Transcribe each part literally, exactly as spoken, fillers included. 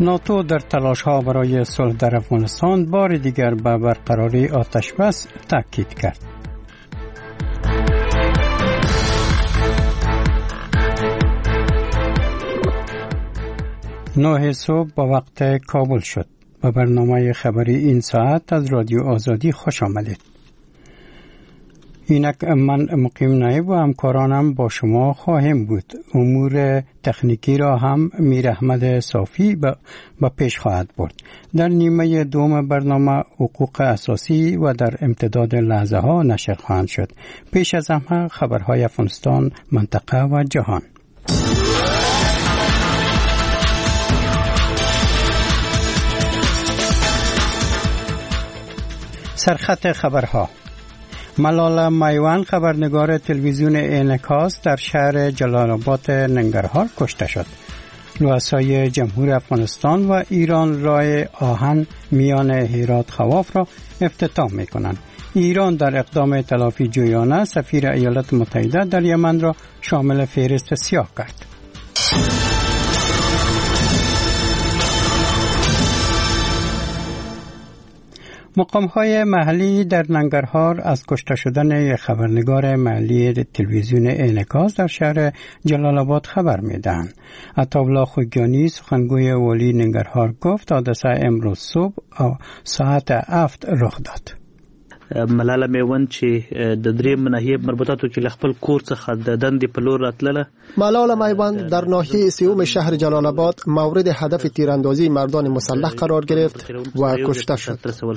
ناتو در تلاش‌ها برای صلح در افغانستان بار دیگر به برقراری آتش‌بس تاکید کرد. نه صبح با وقت کابل شد. به برنامه خبری این ساعت از رادیو آزادی خوش آمدید. اینک من مقیم نایب و همکارانم با شما خواهیم بود. امور تکنیکی را هم میر احمد صافی با پیش خواهد برد. در نیمه دوم برنامه حقوق اساسی و در امتداد لحظه ها نشر خواهند شد. پیش از همه خبرهای افغانستان، منطقه و جهان. سرخط خبرها. ملاله میوان خبرنگار تلویزیون انعکاس در شهر جلال آباد ننگرهار کشته شد. رؤسای جمهور افغانستان و ایران راه آهن میان هرات خواف را افتتاح می‌کنند. ایران در اقدام تلافی جویانه سفیر ایالات متحده در یمن را شامل فهرست سیاه کرد. مقام‌های محلی در ننگرهار از کشته شدن یک خبرنگار محلی تلویزیون انعکاس در شهر جلال آباد خبر می‌دهند. عطاالله خوگیانی سخنگوی والی ننگرهار گفت حادثه امروز صبح ساعت هفت رخ داد. ملاله میوند چې د دریم ناحیه مربوطاتو کې خپل کور څخه د دندې په لور راتله. ملاله میوند در ناحیه سیوم شهر جلال آباد مورد هدف تیراندازی مردان مسلح قرار گرفت و کشته شد.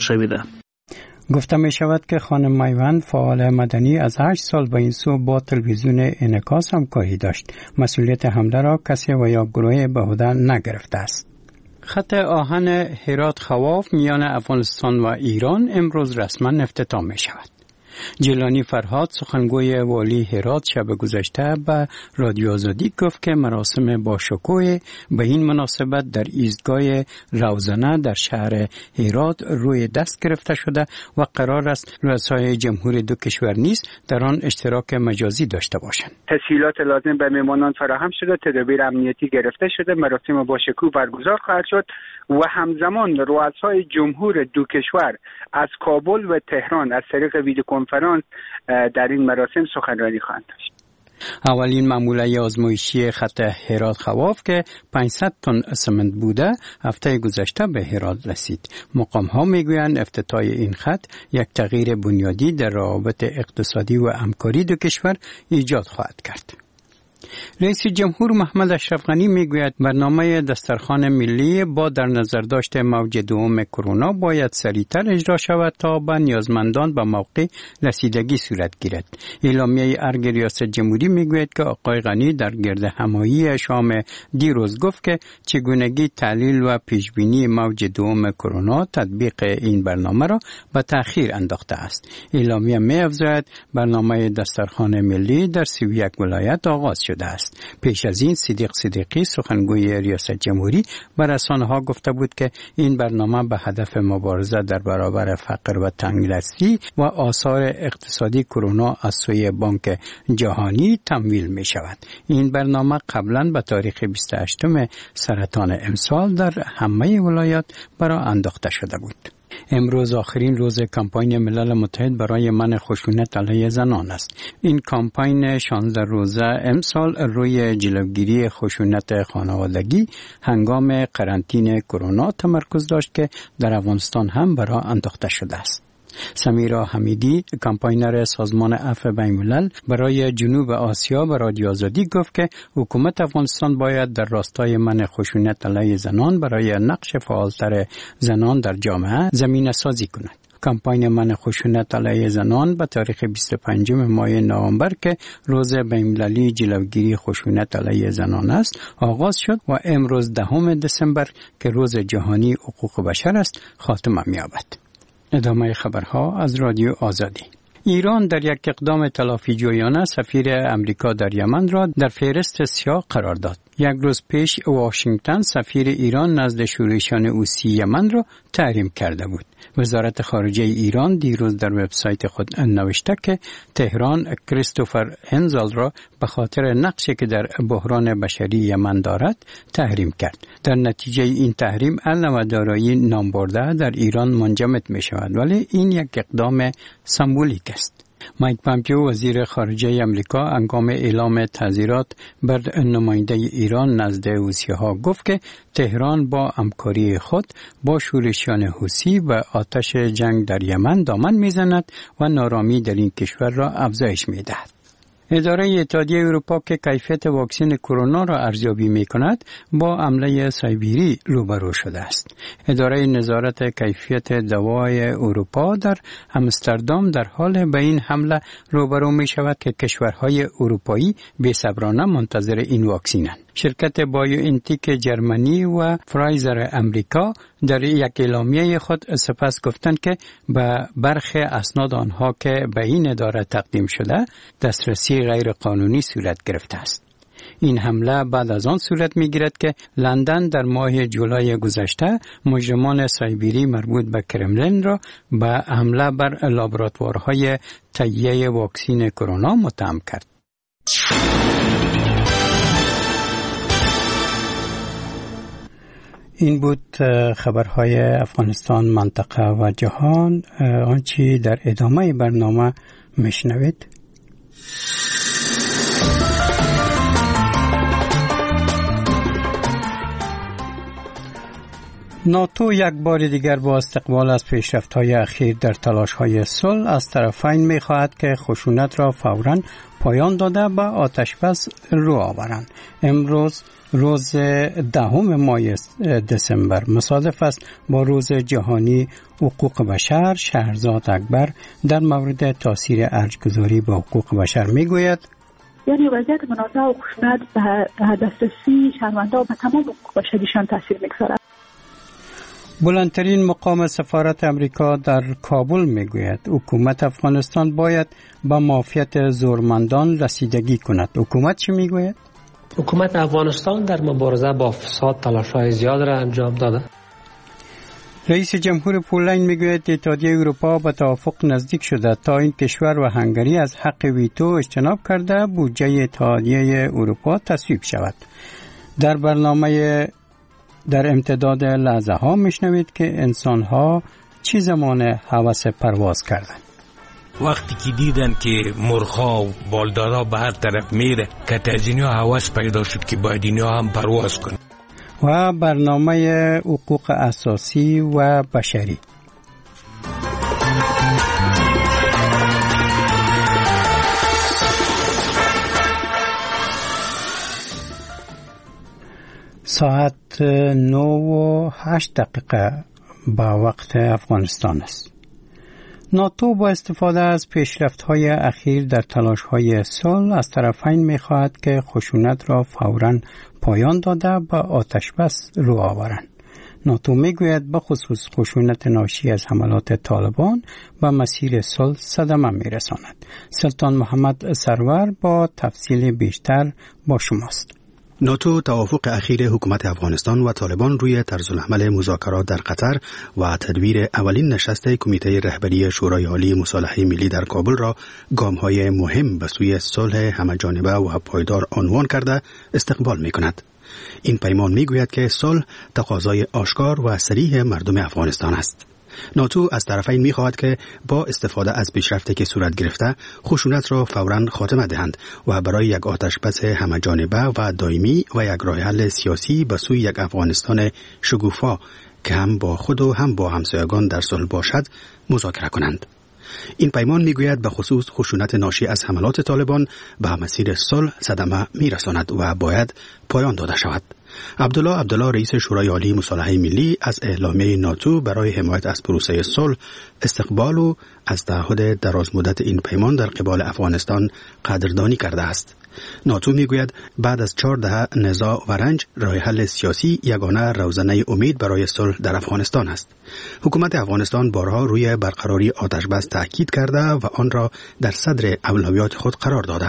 گفته می شود که خانم میوند فعال مدنی از هشت سال به این سو با تلویزیون انعکاس همکاری داشت. مسئولیت حمله را کسی و یا گروه به عهده نگرفته است. خط آهن هرات خواف میان افغانستان و ایران امروز رسما افتتاح می شود. جیلانی فرهاد سخنگوی والی هرات شب گذشته به رادیو آزادی گفت که مراسم با شکوه به این مناسبت در ایستگاه روزنه در شهر هرات روی دست گرفته شده و قرار است رؤسای جمهور دو کشور نیز در آن اشتراک مجازی داشته باشند. تسهیلات لازم به میهمانان فراهم شده، تدابیر امنیتی گرفته شده، مراسم با شکوه برگزار خواهد شد و همزمان رؤسای جمهور دو کشور از کابل و تهران از طریق ویدیو کنفرانس در این مراسم سخنرانی خواهند داشت. اولین معموله آزمایشی خط هرات خواف که پانصد تن اسمنت بوده هفته گذشته به هرات رسید. مقام ها میگویند افتتاح این خط یک تغییر بنیادی در روابط اقتصادی و همکاری دو کشور ایجاد خواهد کرد. رئیس جمهور محمد اشرف غنی میگوید برنامه دسترخوان ملی با در نظر داشت موج دوم کرونا باید سریعتر اجرا شود تا به نیازمندان به موقع رسیدگی صورت گیرد. اعلامیه ارگ ریاست جمهوری میگوید که آقای غنی در گرد همایی شام دیروز گفت که چگونگی تحلیل و پیشبینی موج دوم کرونا تطبیق این برنامه را به تأخیر انداخته است. اعلامیه می‌افزاید برنامه دسترخوان ملی در سی و یک ولایت آغاز شده است. پیش از این صدیق صدیقی سخنگوی ریاست جمهوری به رسانه‌ها گفته بود که این برنامه به هدف مبارزه در برابر فقر و تنگدستی و آثار اقتصادی کرونا از سوی بانک جهانی تمویل می شود. این برنامه قبلا به تاریخ بیست و هشتم سرطان امسال در همه ولایات برای انداخته شده بود. امروز آخرین روز کمپاین ملل متحد برای منع خشونت علیه زنان است. این کمپاین شانزده روزه امسال روی جلوگیری خشونت خانوادگی هنگام قرنطینه کرونا تمرکز داشت که در افغانستان هم برای انداخته شده است. سمیرا حمیدی کمپاینر سازمان عفو بین‌الملل برای جنوب آسیا به رادیو آزادی گفت که حکومت افغانستان باید در راستای منع خشونت علیه زنان برای نقش فعالتر زنان در جامعه زمینه سازی کند. کمپاین منع خشونت علیه زنان به تاریخ بیست و پنجم ماه نوامبر که روز بین‌المللی جلوگیری خشونت علیه زنان است آغاز شد و امروز دهم دسامبر که روز جهانی حقوق بشر است خاتمه می‌یابد. ادامه خبرها از رادیو آزادی. ایران در یک اقدام تلافی جویانه سفیر امریکا در یمن را در فهرست سیاه قرار داد. یک روز پیش واشنگتن سفیر ایران نزد شورشیان حوثی یمن را تحریم کرده بود. وزارت خارجه ایران دیروز در وبسایت خود نوشته که تهران کریستوفر هنزل را به خاطر نقشی که در بحران بشری یمن دارد تحریم کرد. در نتیجه این تحریم علم و دارایی نامبرده در ایران منجمد می شود، ولی این یک اقدام سمبولیک است. مایک پامپیو وزیر خارجه امریکا هنگام اعلام تعزیرات بر نماینده ایران نزد حوثی‌ها گفت که تهران با همکاری خود با شورشیان حوثی و آتش جنگ در یمن دامن میزند و نارامی در این کشور را افزایش میدهد. اداره اتحادیه اروپا که کیفیت واکسن کرونا را ارزیابی می کند با حمله سایبری روبرو شده است. اداره نظارت کیفیت دوای اروپا در آمستردام در حال به این حمله روبرو می شود که کشورهای اروپایی بی‌صبرانه منتظر این واکسنند. شرکت بایوانتیک جرمنی و فرایزر امریکا در یک اعلامیه خود سپس گفتند که به برخی اسناد آنها که به این اداره تقدیم شده دسترسی غیر قانونی صورت گرفته است. این حمله بعد از آن صورت می گیرد که لندن در ماه جولای گذشته مجرمان سایبری مربوط به کرملین را به حمله بر لابراتوارهای تهیه واکسن کرونا متهم کرد. این بود خبرهای افغانستان، منطقه و جهان. آنچه در ادامه برنامه میشنوید. ناتو یک بار دیگر با استقبال از پیشرفت‌های اخیر در تلاش‌های صلح از طرفین می‌خواهد که خشونت را فوراً پایان داده به آتش‌بس رو آورند. امروز روز دهم ماه دسامبر مصادف است با روز جهانی حقوق بشر. شهرزاد اکبر در مورد تاثیر ارج‌گذاری به حقوق بشر میگوید: یعنی وضعیت منازعه و خشونت به دسترسی شهروندان و به تمام حقوق بشریشان تاثیر میگذارد. بلندترین مقام سفارت امریکا در کابل میگوید حکومت افغانستان باید با مافیت زورمندان رسیدگی کند. حکومت چی میگوید؟ حکومت افغانستان در مبارزه با فساد تلاش‌های زیاد را انجام داده. رئیس جمهور پولند میگوید اتحادیه اروپا به توافق نزدیک شده تا این کشور و هنگری از حق ویتو اجتناب کرده بودجه اتحادیه اروپا تصویب شود. در برنامه در امتداد لحظه ها میشنوید که انسان ها چی زمان هوس پرواز کردند. وقتی که دیدن که مرغ‌ها و بالدارا به هر طرف میره که از اینها هوس پیدا شد که باید اینها هم پرواز کنن. و برنامه حقوق اساسی و بشری. ساعت نو و هشت دقیقه با وقت افغانستان است. ناتو با استفاده از پیشرفت‌های اخیر در تلاش‌های صلح از طرفین می‌خواهد که خشونت را فوراً پایان داده به آتش‌بس رو آورند. ناتو میگوید به خصوص خشونت ناشی از حملات طالبان به مسیر صلح صدمه می‌رساند. سلطان محمد سرور با تفصیل بیشتر با شماست. ناتو توافق اخیر حکومت افغانستان و طالبان روی طرزالعمل مذاکرات در قطر و تدبیر اولین نشست کمیته رهبری شورای عالی مصالحه ملی در کابل را گام‌های مهم به سوی صلح همه‌جانبه و پایدار عنوان کرده استقبال می‌کند. این پیمان می‌گوید که صلح تقاضای آشکار و صریح مردم افغانستان است. ناتو از طرفین می‌خواهد که با استفاده از پیشرفتی که صورت گرفته خشونت را فوراً خاتمه دهند و برای یک آتش‌بس همه‌جانبه و دائمی و یک راه حل سیاسی به سوی یک افغانستان شکوفا که هم با خود و هم با همسایگان در صلح باشد مذاکره کنند. این پیمان میگوید به خصوص خشونت ناشی از حملات طالبان به مسیر صلح صدمه میرساند و باید پایان داده شود. عبدالله عبدالله رئیس شورای عالی مصالحه ملی از اعلامیه ناتو برای حمایت از پروسه صلح استقبال و از تعهد دراز مدت این پیمان در قبال افغانستان قدردانی کرده است. ناتو میگوید بعد از چهار دهه نزاع و رنج راه حل سیاسی یگانه روزنه امید برای صلح در افغانستان است. حکومت افغانستان بارها روی برقراری آتش‌بس تاکید کرده و آن را در صدر اولویات خود قرار داده است.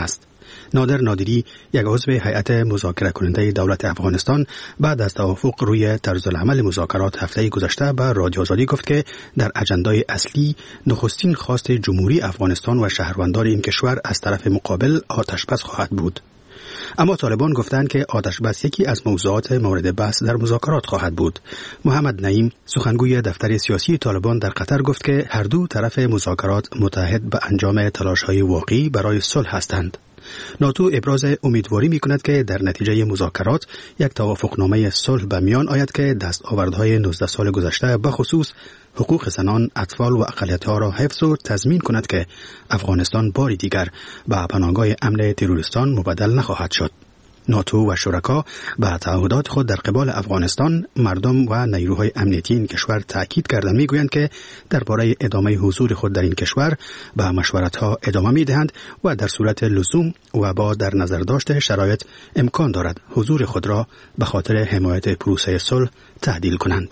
نادر نادری، یک عضو هیئت مذاکره کننده دولت افغانستان، بعد از توافق روی طرز العمل مذاکرات هفته گذشته به رادیو آزادی گفت که در اجندای اصلی نخستین خواست جمهوری افغانستان و شهروندان این کشور از طرف مقابل آتشبس خواهد بود. اما طالبان گفتند که آتشبس یکی از موضوعات مورد بحث در مذاکرات خواهد بود. محمد نعیم، سخنگوی دفتر سیاسی طالبان در قطر، گفت که هر دو طرف مذاکرات متحد به انجام تلاش‌های واقعی برای صلح هستند. ناتو ابراز امیدواری می‌کند که در نتیجه مذاکرات یک توافقنامه صلح به میان آید که دستاوردهای نوزده سال گذشته به خصوص حقوق زنان، اطفال و اقلیت‌ها را حفظ و تضمین کند که افغانستان باری دیگر به پناهگاه امن تروریستان مبدل نخواهد شد. ناتو و شرکا به تعهدات خود در قبال افغانستان، مردم و نیروهای امنیتی این کشور تأکید کردند، میگویند که درباره ادامه حضور خود در این کشور به مشورت‌ها ادامه میدهند و در صورت لزوم و با در نظر داشت شرایط امکان دارد حضور خود را به خاطر حمایت پروسه صلح تعدیل کنند.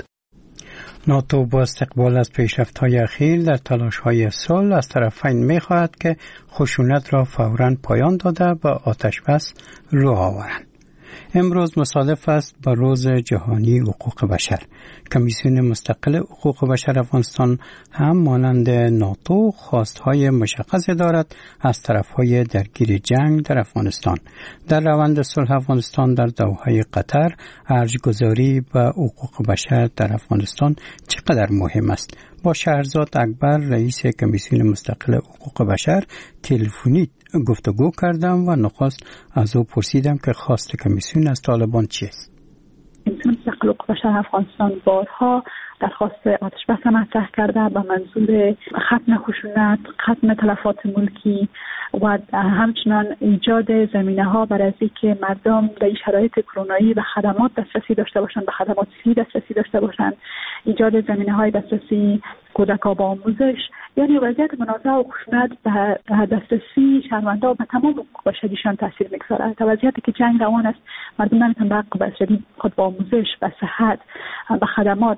ناتو با استقبال از پیشرفت‌های اخیر در تلاش‌های صلح از طرفین می‌خواهد که خشونت را فوراً پایان داده به آتشبس رو آورند. امروز مصادف است با روز جهانی حقوق بشر. کمیسیون مستقل حقوق بشر افغانستان هم مانند ناتو خواستهای مشخص دارد از طرفهای درگیر جنگ در افغانستان. در روند صلح افغانستان در دوحه قطر، ارجگذاری به حقوق بشر در افغانستان چقدر مهم است؟ با شهرزاد اکبر، رئیس کمیسیون مستقل حقوق بشر، تلفنی گفتگو کردم و نخست از او پرسیدم که خواست کمیسیون از طالبان چیست. کمیسیون مستقل حقوق بشر افغانستان بارها درخواست آتشبس مطرح کرده به منظور ختم خشونت، ختم تلفات ملکی و همچنان ایجاد زمینه‌ها برای اینکه مردم در این شرایط کرونایی به خدمات دسترسی داشته باشند، به خدمات صحی دسترسی داشته باشند، ایجاد زمینه‌های دسترسی کودک‌ها با آموزش، یعنی وضعیت منازعه و خشونت به دسترسی شهروندان و به تمام حقوق بشریشان تاثیر می‌گذارد. تا وضعیتی که جنگ روان است، مردم نمی‌تونن به حقوق بشری خود با آموزش، به صحت، به خدمات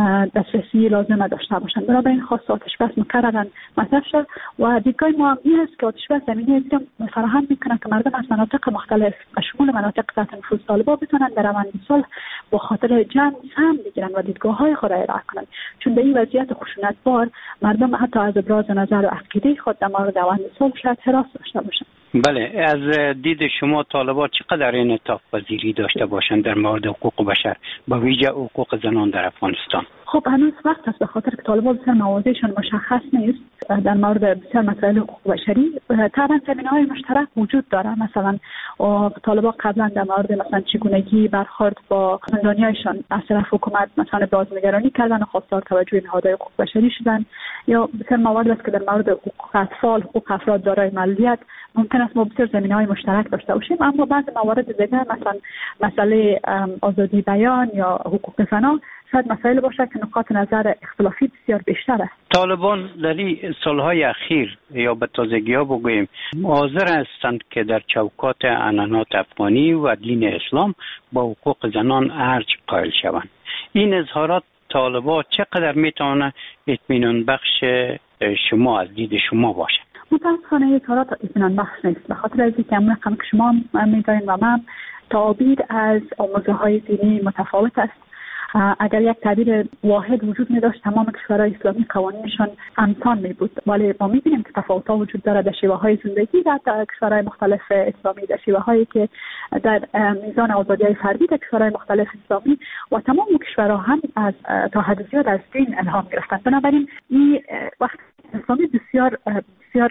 دسترسی لازم داشته باشند. بنابراین خواست آتشبس مکرراً مطرح شد و دیدگاه ما هم این است که آتشبس زمینه فراهم می‌کنه که مردم از مناطق مختلف و شمول مناطق تحت نفوذ طالبان بتونن در روند صلح با خاطر جنگ سهم بگیرن و دیدگاه‌های خود را ارائه کنند. چون به این وضعیت خشونت بار مردم حتی از ابراز نظر و عقیده خود در مورد روند صلح شاید هراس داشته باشند. بله، از دید شما طالبان چقدر انعطاف پذیری داشته باشند در مورد حقوق بشر، با ویژه حقوق زنان در افغانستان؟ خب هنوز وقت است، به خاطر که طالبان بسیار مواضعشان مشخص نیست در مورد بسیار مسائل حقوق بشری. طبعا زمینه‌های مشترک وجود داره. مثلا طالبان قبلا در مورد مثلا چگونگی برخورد با زندانیایشان از طرف حکومت مثلا بازنگرانی کردن و خواستار توجه نهادهای حقوق بشری شدن، یا بسیار موارد است که در مورد حقوق اطفال، حقوق افراد دارای معلولیت ممکن است ما بسیار زمینه‌های مشترک داشته باشیم، اما بعض موارد دیگر مثلا مسئله آزادی بیان یا حقوق زنان شاید مسائل باشه که نقاط نظر اختلافی بسیار بیشتر است. طالبان در این سالهای اخیر یا به تازگی‌ها بگوییم حاضر هستند که در چوکات عنعنات افغانی و دین اسلام با حقوق زنان ارج قائل شوند. این اظهارات طالبان چقدر میتونه اطمینان بخش شما از دید شما باشه؟ متاسفانه این اظهارات اطمینان بخش نیست، به خاطر از اینکه همون رقم که شما می‌دانید و من تعبیر از آموزه‌های دینی متفاوت است. اگر یک تعبیر واحد وجود می داشت تمام کشورهای اسلامی قوانینشان همسان می بود، ولی ما می بینیم که تفاوت‌ها وجود داره در شیوه های زندگی در کشورهای مختلف اسلامی، در شیوه هایی که در میزان آزادی‌های فردی در کشورهای مختلف اسلامی و تمام کشورها هم از تا حد زیاد از دین الهام گرفتند. بنابراین این وقت اسلامی بسیار بسیار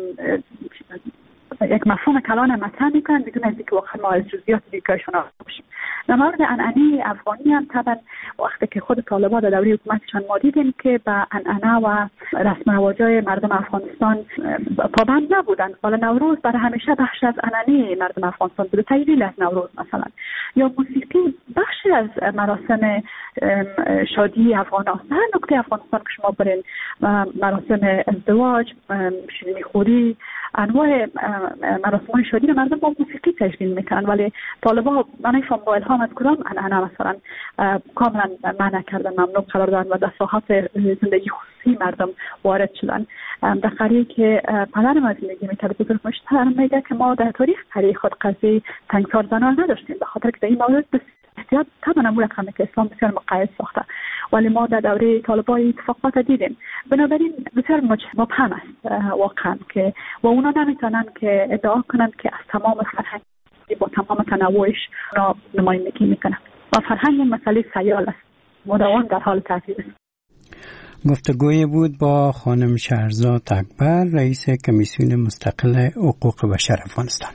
یک مفهوم کلان مطرح میکنن بدون از اینکه واقعا ما از جزئیات دیگرشون آگاه باشیم. در مورد عنعنه افغانی هم طبعا وقتی که خود طالبان در دوره حکومتشان ما دیدیم که به عنعنه و رسم و رواج‌های مردم افغانستان پابند نبودند. حالا نوروز برای همیشه بخش از عنعنه مردم افغانستان بود، تجلیل از نوروز مثلا، یا موسیقی بخشی از مراسم شادی افغان است. هر نقطه افغانستان که شما برین مراسم ازدواج، شیرینی خوری، انواع مراسم شادی رو مردم با موسیقی تجلیل میکنن، ولی طالبان من فاموایل ها از کدام انعنه مثلا کاملا منع کردن، ممنوع قرار دادن و در ساحات زندگی خصوصی مردم وارد شدن. در قریه که پدرم از زندگی میکرد بزرگ مشتر میگه که ما در تاریخ قریه خود قضیه تنگسار زنان نداشتیم، به خاطر که در این مورد احتیاط طبعا امور رقمی که اسلام بسیار مقید ساخته، ولی ما در دوره طالبان اتفاقات دیدیم. بنابراین بسیار مبهم است واقعا که و اونا نمیتونن که ادعا کنن که از تمام فرهنگ با تمام تنوعش را نمایندگی میکنن و فرهنگ مسئله سیال است، مداوم در حال تغییر است. گفتگوی بود با خانم شهرزاد اکبر، رئیس کمیسیون مستقل حقوق بشر افغانستان.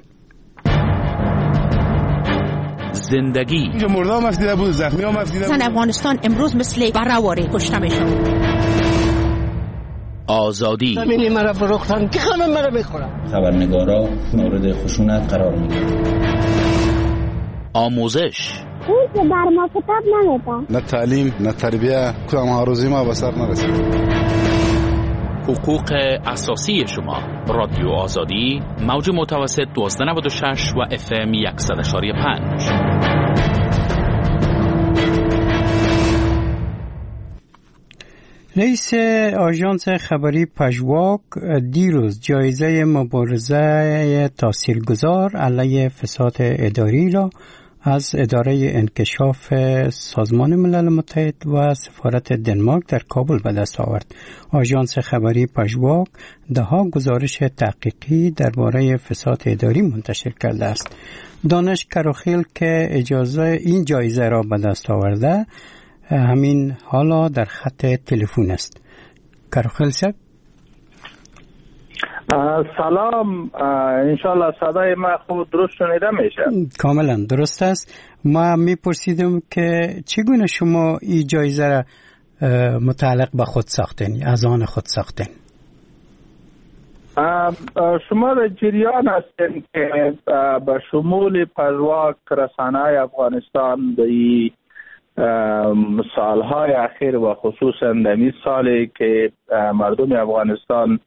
زندگی اینجا مرده هم افدیده بود، زخمی هم افدیده بود. زن افغانستان امروز مثل برآوری کشته میشن. آزادی زمینی مرا فروختن که همه مرا میخورن. خبرنگارا مورد خشونت قرار میگیرن. آموزش اون که بر ما کتاب نمیدن، نه تعلیم نه تربیه، کدام آرزوی ما به سر نرسید. حقوق اساسی شما. رادیو آزادی، موج متوسط دوازده نود و شش و اف ام صد و یک و پنج. رئیس آژانس خبری پژواک دیروز جایزه مبارزه تاثیرگذار علیه فساد اداری را از اداره انکشاف سازمان ملل متحد و سفارت دنمارک در کابل به دست آورد. آژانس خبری پژواک دهها گزارش تحقیقی درباره فساد اداری منتشر کرده است. دانش کراخیل که اجازه این جایزه را به دست آورده همین حالا در خط تلفن است. کراخیل صاحب سلام، انشالله صدای ما خود درست شنیده میشه؟ کاملا درست است. ما میپرسیدم که چگونه شما این جایزه را متعلق به خود ساختین، از آن خود ساختین؟ شما در جریان هستین که به شمول پژواک رسانه‌های افغانستان در این سالهای اخیر و خصوصا در این سالی که مردم افغانستان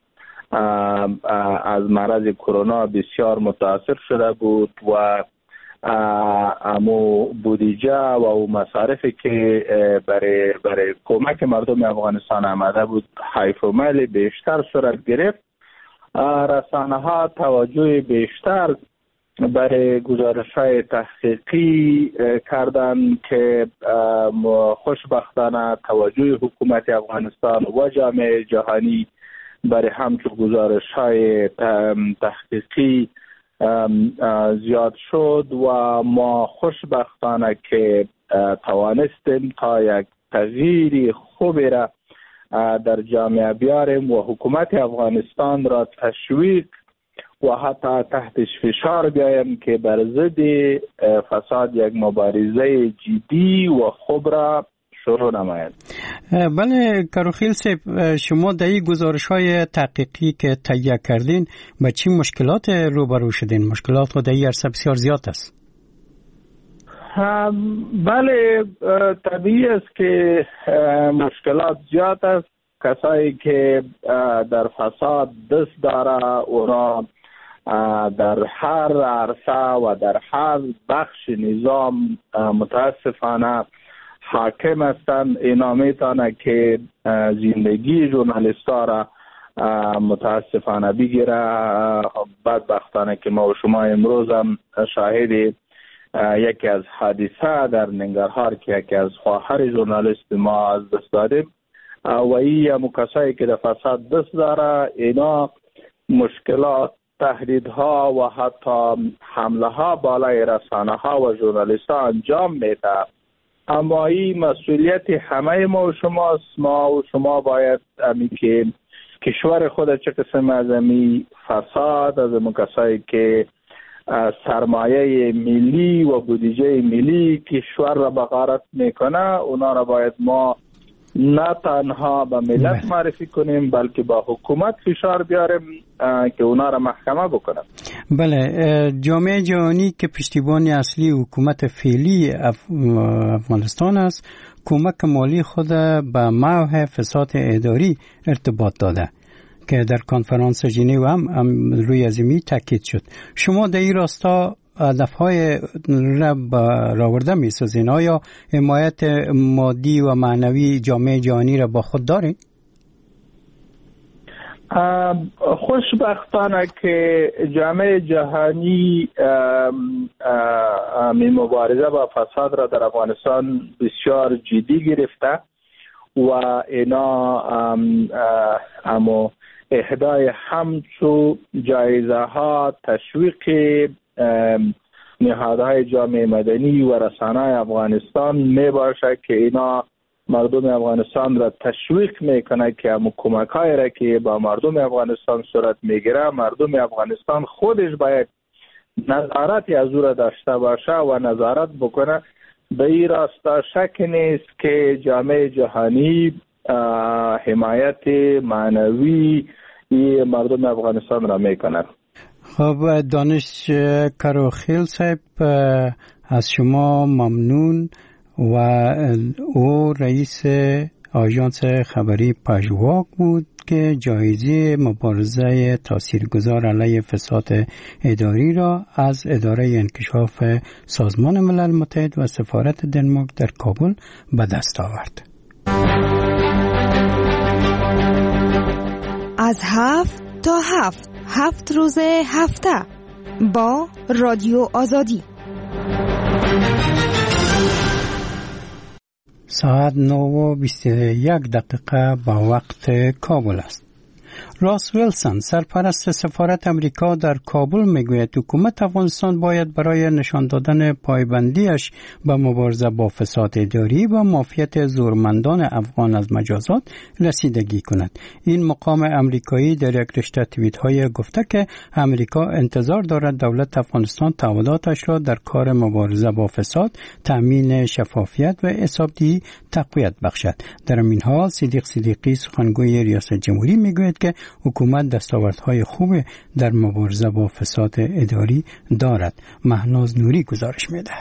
از مرض کرونا بسیار متاثر شده بود و امو بودجه و او مصارفی که برای برای کمک مردم افغانستان آمده بود حیف و میل بیشتر صورت گرفت. رسانه ها توجه بیشتر برای گزارش‌های تحقیقی کردن که خوشبختانه توجه حکومت افغانستان و جامعه جهانی برای همچون گزارش‌های تحقیقی زیاد شد و ما خوشبختانه که توانستیم تا یک تغییر خوبی را در جامعه بیاریم و حکومت افغانستان را تشویق و حتی تحتش فشار بیایم که بر ضد فساد یک مبارزه جدی و خوب را شروع نماید. بله کراخیل صاحب، شما در این گزارش‌های تحقیقی که تهیه کردین با چی مشکلات روبرو شدین؟ مشکلات خود در این عرصه بسیار زیاد است. بله طبیعی است که مشکلات زیاد است. کسایی که در فساد دست داره اونا در هر عرصه و در هر بخش نظام متاسفانه حاکم هستند. اینا میتونه که زندگی ژورنالیست‌ها را متاسفانه بگیره. بدبختانه که ما و شما امروز هم شاهد یکی از حادثه در ننگرهار که یکی از خواهر ژورنالیست ما از دست دادیم و این کسایی که در فساد دست داره اینا مشکلات، تهدیدها و حتی حمله ها بالای رسانه ها و ژورنالیست ها انجام میده. اما این مسئولیت همه ما و شماست. ما و شما باید امی که کشور خود چه قسم از امی فساد، از امی کسایی که سرمایه ملی و بودجه ملی کشور را بغارت میکنه اونا را باید ما نه تنها به ملت معرفی کنیم بلکه با حکومت فشار بیاریم که اونا را محکمه بکنه. بله، جامعه جهانی که پشتیبانی اصلی حکومت فعلی افغانستان است کمک مالی خود به محو فساد اداری ارتباط داده. که در کنفرانس ژنو هم, هم روی ازمی تاکید شد. شما در این راستا هدف‌های را برآورده می‌سازین؟ آیا حمایت مادی و معنوی جامعه جهانی را با خود دارین؟ خوشبختانه که جامعه جهانی می مبارزه با فساد را در افغانستان بسیار جدی گرفته و اینا اما اهدای همچو جایزه ها، تشویق نهادهای جامعه مدنی و رسانه‌های افغانستان می باشد که اینا مردم افغانستان را تشویق میکنه که هم کمک‌های را که با مردم افغانستان صورت میگیره مردم افغانستان خودش باید نظارت از او را داشته باشه و نظارت بکنه. به این راستا شک نیست که جامعه جهانی حمایت معنوی مردم افغانستان را میکنه. خب دانش کروخیل صاحب از شما ممنون و او رئیس آژانس خبری پژواک بود که جایزه مبارزه تاثیرگذار علیه فساد اداری را از اداره انکشاف سازمان ملل متحد و سفارت دنمارک در کابل به دست آورد. از هفت تا هفت هفت روز هفته با رادیو آزادی. ساعت نه و بیست و یک دقیقه با وقت کابل است. راس ویلسون سرپرست سفارت امریکا در کابل میگوید حکومت افغانستان باید برای نشان دادن پایبندیش به مبارزه با فساد اداری و مافیت زورمندان افغان از مجازات رسیدگی کند. این مقام امریکایی در یک رشته توییت های گفته که امریکا انتظار دارد دولت افغانستان تعهداتش را در کار مبارزه با فساد، تامین شفافیت و حسابدهی تقویت بخشد. در این حال صدیق صدیقی سخنگوی ریاست جمهوری میگوید که حکومت دستاوردهای خوب در مبارزه با فساد اداری دارد. مهناز نوری گزارش می‌دهد.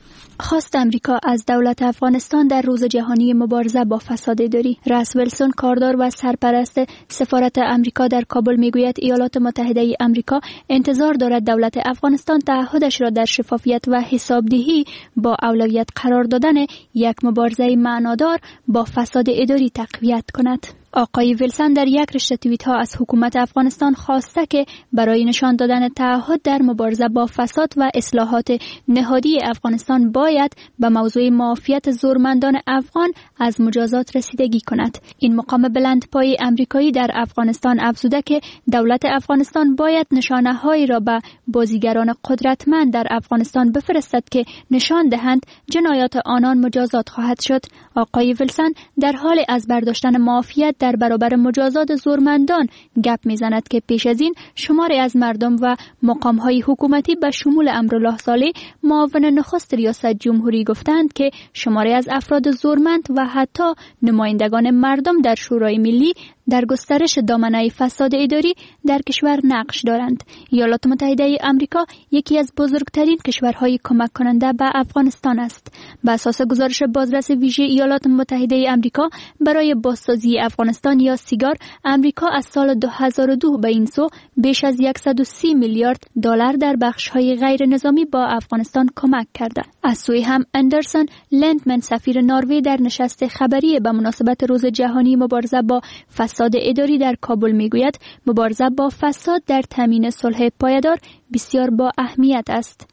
خواست امریکا از دولت افغانستان در روز جهانی مبارزه با فساد اداری. راس ویلسون کاردار و سرپرست سفارت امریکا در کابل میگوید ایالات متحده امریکا انتظار دارد دولت افغانستان تعهدش را در شفافیت و حسابدهی با اولویت قرار دادن یک مبارزه معنادار با فساد اداری تقویت کند. آقای ویلسون در یک رشته توییت ها از حکومت افغانستان خواسته که برای نشان دادن تعهد در مبارزه با فساد و اصلاحات نهادی افغانستان باید به موضوع معافیت زورمندان افغان از مجازات رسیدگی کند. این مقام بلندپای امریکایی در افغانستان افزوده که دولت افغانستان باید نشانه‌هایی را به بازیگران قدرتمند در افغانستان بفرستد که نشان دهند جنایات آنان مجازات خواهد شد. آقای ویلسون در حال از برداشتن معافیت در برابر مجازات زورمندان گپ میزند که پیش از این شماری از مردم و مقام‌های حکومتی به شمول امرالله صالح معاون نخست ریاست جمهوری گفتند که شماری از افراد زورمند و حتی نمایندگان مردم در شورای ملی در گسترش دامنه فساد اداری در کشور نقش دارند. ایالات متحده آمریکا یکی از بزرگترین کشورهای کمک کننده به افغانستان است. بر اساس گزارش بازرس ویژه ایالات متحده آمریکا برای بازسازی افغانستان یا سیگار، آمریکا از سال دو هزار و دو به این سو بیش از صد و سی میلیارد دلار در بخش‌های غیر نظامی با افغانستان کمک کرده. از سوی هم اندرسون لندمن سفیر نروژ در نشست خبری به مناسبت روز جهانی مبارزه با فساد اداری در کابل میگوید مبارزه با فساد در تامین صلح پایدار بسیار با اهمیت است.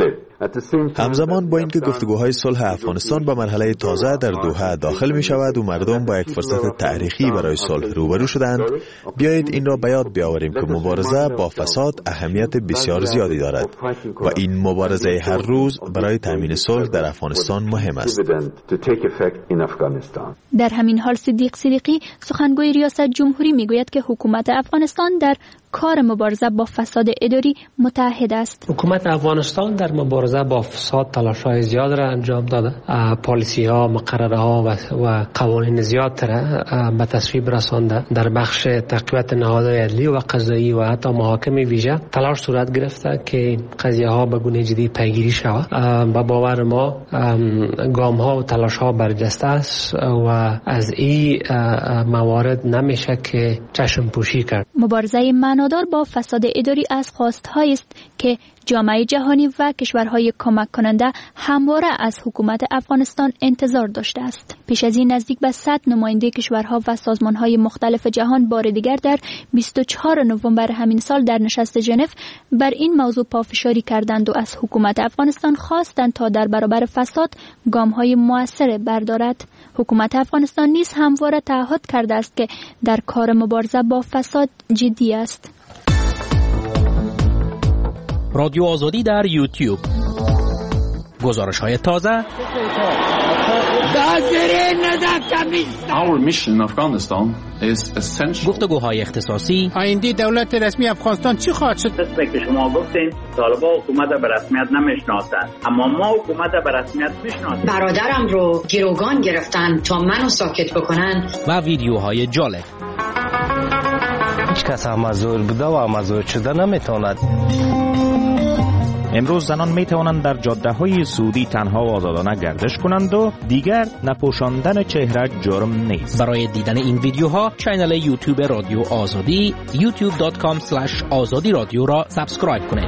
همزمان با اینکه گفتگوهای صلح افغانستان به مرحله تازه در دوحه داخل می شود و مردم با یک فرصت تاریخی برای صلح روبرو شدند، بیایید این را به یاد بیاوریم که مبارزه با فساد اهمیت بسیار زیادی دارد و این مبارزه هر روز برای تامین صلح در افغانستان مهم است. در همین حال صدیق صدیقی سخنگوی ریاست جمهوری میگوید که حکومت افغانستان در کار مبارزه با فساد اداری متحد است. حکومت افغانستان در مبارزه با فساد تلاش‌های زیاد را انجام داده. پالیسی‌ها، مقرره‌ها و, و قوانین زیاد را به تصویب رسانده. در بخش تقویت نهادهای عدلی و قضایی و حتی محاکم ویژه تلاش صورت گرفته که قضیه‌ها به گونه جدی پیگیری شود. با باور ما گام‌ها و تلاش‌ها برجسته است و از این موارد نمیشه که چشم پوشی کرد. مبارزه معنادار با فساد اداری از خواست‌هایی است که جامعه جهانی و کشورهای کمک کننده همواره از حکومت افغانستان انتظار داشته است. پیش از این نزدیک به صد نماینده کشورها و سازمانهای مختلف جهان بار دیگر در بیست و چهارم نوامبر همین سال در نشست ژنو بر این موضوع پافشاری کردند و از حکومت افغانستان خواستند تا در برابر فساد گام‌های مؤثر بردارد. حکومت افغانستان نیز همواره تعهد کرده است که در کار مبارزه با فساد جدی است. رادیو آزادی در یوتیوب، گزارش های تازه، گفتگوهای اختصاصی. آینده دولت رسمی افغانستان چی خواهد شد؟ مثل که شما گفتین طالبان حکومت به رسمیت نمیشناسند، اما ما حکومت به رسمیت میشناسیم. برادرم رو گروگان گرفتن تا منو ساکت بکنن. و ویدیوهای جالب. هیچ کس امازور بوده و امازور شده نمیتواند. امروز زنان می توانند در جاده های سعودی تنها و آزادانه گردش کنند و دیگر نپوشاندن چهره جرم نیست. برای دیدن این ویدیوها کانال یوتیوب رادیو آزادی یوتیوب دات کام اسلش آزادی رادیو را سابسکرایب کنید.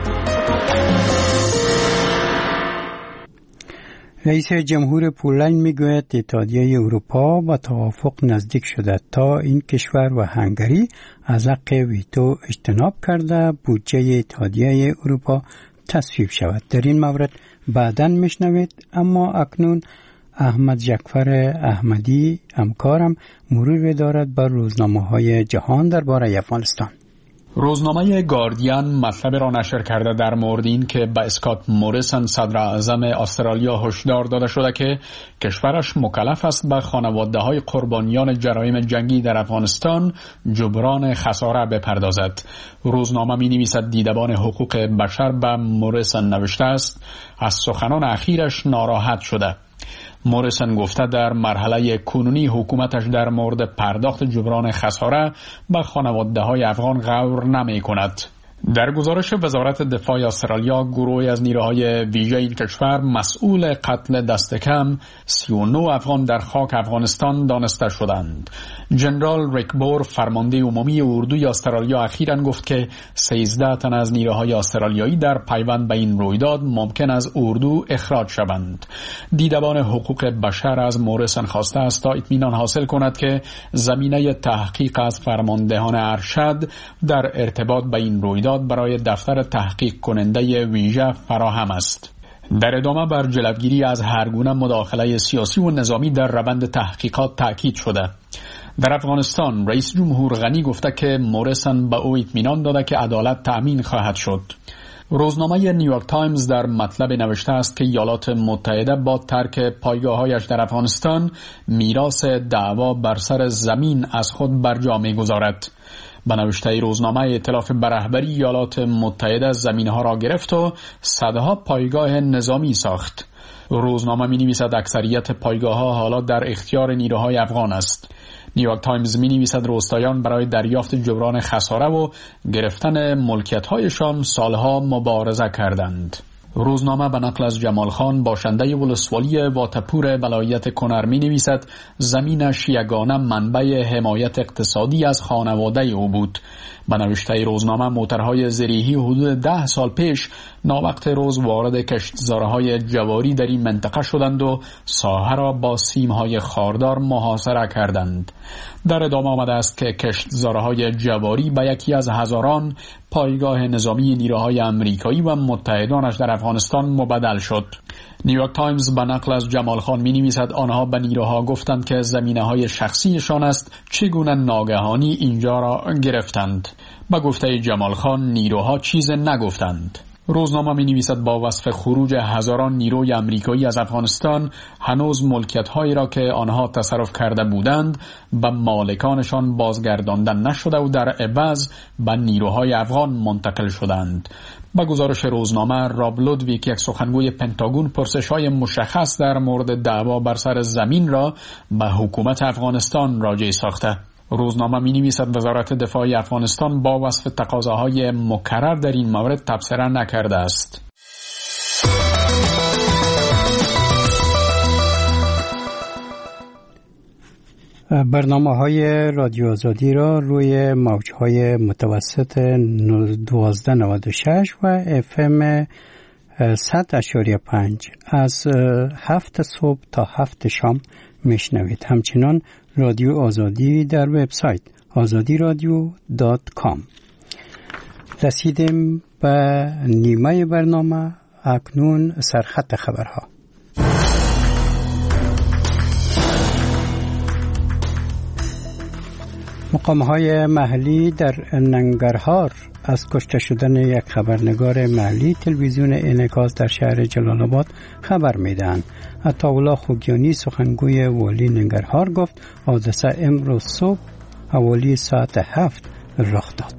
رئیس جمهور پولند میگوید اتحادیه اروپا با توافق نزدیک شده تا این کشور و هنگری از حق ویتو اجتناب کرده بودجه اتحادیه اروپا تصویب شود. در این مورد بعداً میشنوید، اما اکنون احمد جعفر احمدی همکارم مرور دارد بر روزنامه‌های جهان درباره افغانستان. روزنامه گاردین مطلب را نشر کرده در مورد این که به اسکات موریسن صدر اعظم استرالیا هشدار داده شده که کشورش مکلف است به خانواده‌های قربانیان جرایم جنگی در افغانستان جبران خساره بپردازد. روزنامه می‌نویسد دیدبان حقوق بشر به موریسن نوشته است از سخنان اخیرش ناراحت شده. موریسن گفته در مرحله کنونی حکومتش در مورد پرداخت جبران خساره به خانواده‌های افغان غور نمی کند. در گزارش وزارت دفاع استرالیا، گروهی از نیروهای ویژه این کشور مسئول قتل دست کم سی و نه افغان در خاک افغانستان دانسته شدند. جنرال ریک بور، فرمانده عمومی اردوی استرالیا، اخیراً گفت که سیزده تن از نیروهای استرالیایی در پیوند به این رویداد ممکن است اردو اخراج شوند. دیدبان حقوق بشر از موریسن خواسته است تا اطمینان حاصل کند که زمینه تحقیق از فرماندهان ارشد در ارتباط به این رویداد برای دفتر تحقیق کننده ویژه فراهم است. در ادامه بر جلوگیری از هرگونه مداخله سیاسی و نظامی در روند تحقیقات تاکید شده. در افغانستان رئیس جمهور غنی گفته که موریسن به او اطمینان داده که عدالت تأمین خواهد شد. روزنامه نیویورک تایمز در مطلب نوشته است که ایالات متحده با ترک پایگاه‌هایش در افغانستان میراث دعوا بر سر زمین از خود بر جا می‌گذارد. به نوشته روزنامه ائتلاف بر رهبری ایالات متحده زمین‌ها را گرفت و صدها پایگاه نظامی ساخت. روزنامه می‌نویسد اکثریت پایگاه‌ها حالا در اختیار نیروهای افغان است. نیویورک تایمز می‌نویسد روستاییان برای دریافت جبران خساره و گرفتن ملکیت‌هایشان سالها مبارزه کردند. روزنامه به نقل از جمال خان، باشنده ولسوالی واتپور ولایت کنر، می‌نویسد زمینش یگانه منبع حمایت اقتصادی از خانواده او بود. به نوشته روزنامه موترهای زریحی حدود ده سال پیش ناوقت روز وارد کشتزارهای جواری در این منطقه شدند و ساحه را با سیم‌های خاردار محاصره کردند. در ادامه آمده است که کشتزارهای جواری به یکی از هزاران پایگاه نظامی نیروهای امریکایی و متحدانش در افغانستان مبدل شد. نیویورک تایمز به نقل از جمال خان می‌نویسد آنها به نیروها گفتند که زمینه‌های شخصیشان است، چگونه ناگهانی اینجا را گرفتند. با گفته جمال خان نیروها چیز نگفتند. روزنامه می نویسد با وصف خروج هزاران نیروی آمریکایی از افغانستان هنوز ملکیت‌هایی را که آنها تصرف کرده بودند به مالکانشان بازگردانده نشده و در عوض به نیروهای افغان منتقل شدند. با گزارش روزنامه، راب لودویک، یک سخنگوی پنتاگون، پرسش‌های مشخص در مورد دعوا بر سر زمین را به حکومت افغانستان راجع ساخته. روزنامه می نویسد وزارت دفاع افغانستان با وصف تقاضاهای مکرر در این مورد تبصره نکرده است. برنامه های رادیو آزادی را روی موج های متوسط دوازده نود و شش و اف ام صد اشاریه پنج از هفت صبح تا هفت شام میشنوید. همچنان رادیو آزادی در وبسایت آزادی رادیو دات کام. رسیدیم به نیمه برنامه. اکنون سرخط خبرها. مقام‌های محلی در ننگرهار از کشته شدن یک خبرنگار محلی تلویزیون انعکاس در شهر جلال آباد خبر میدهند. عطاالله خوگیانی سخنگوی والی ننگرهار گفت حادثه امروز صبح حوالی ساعت هفت رخ داد.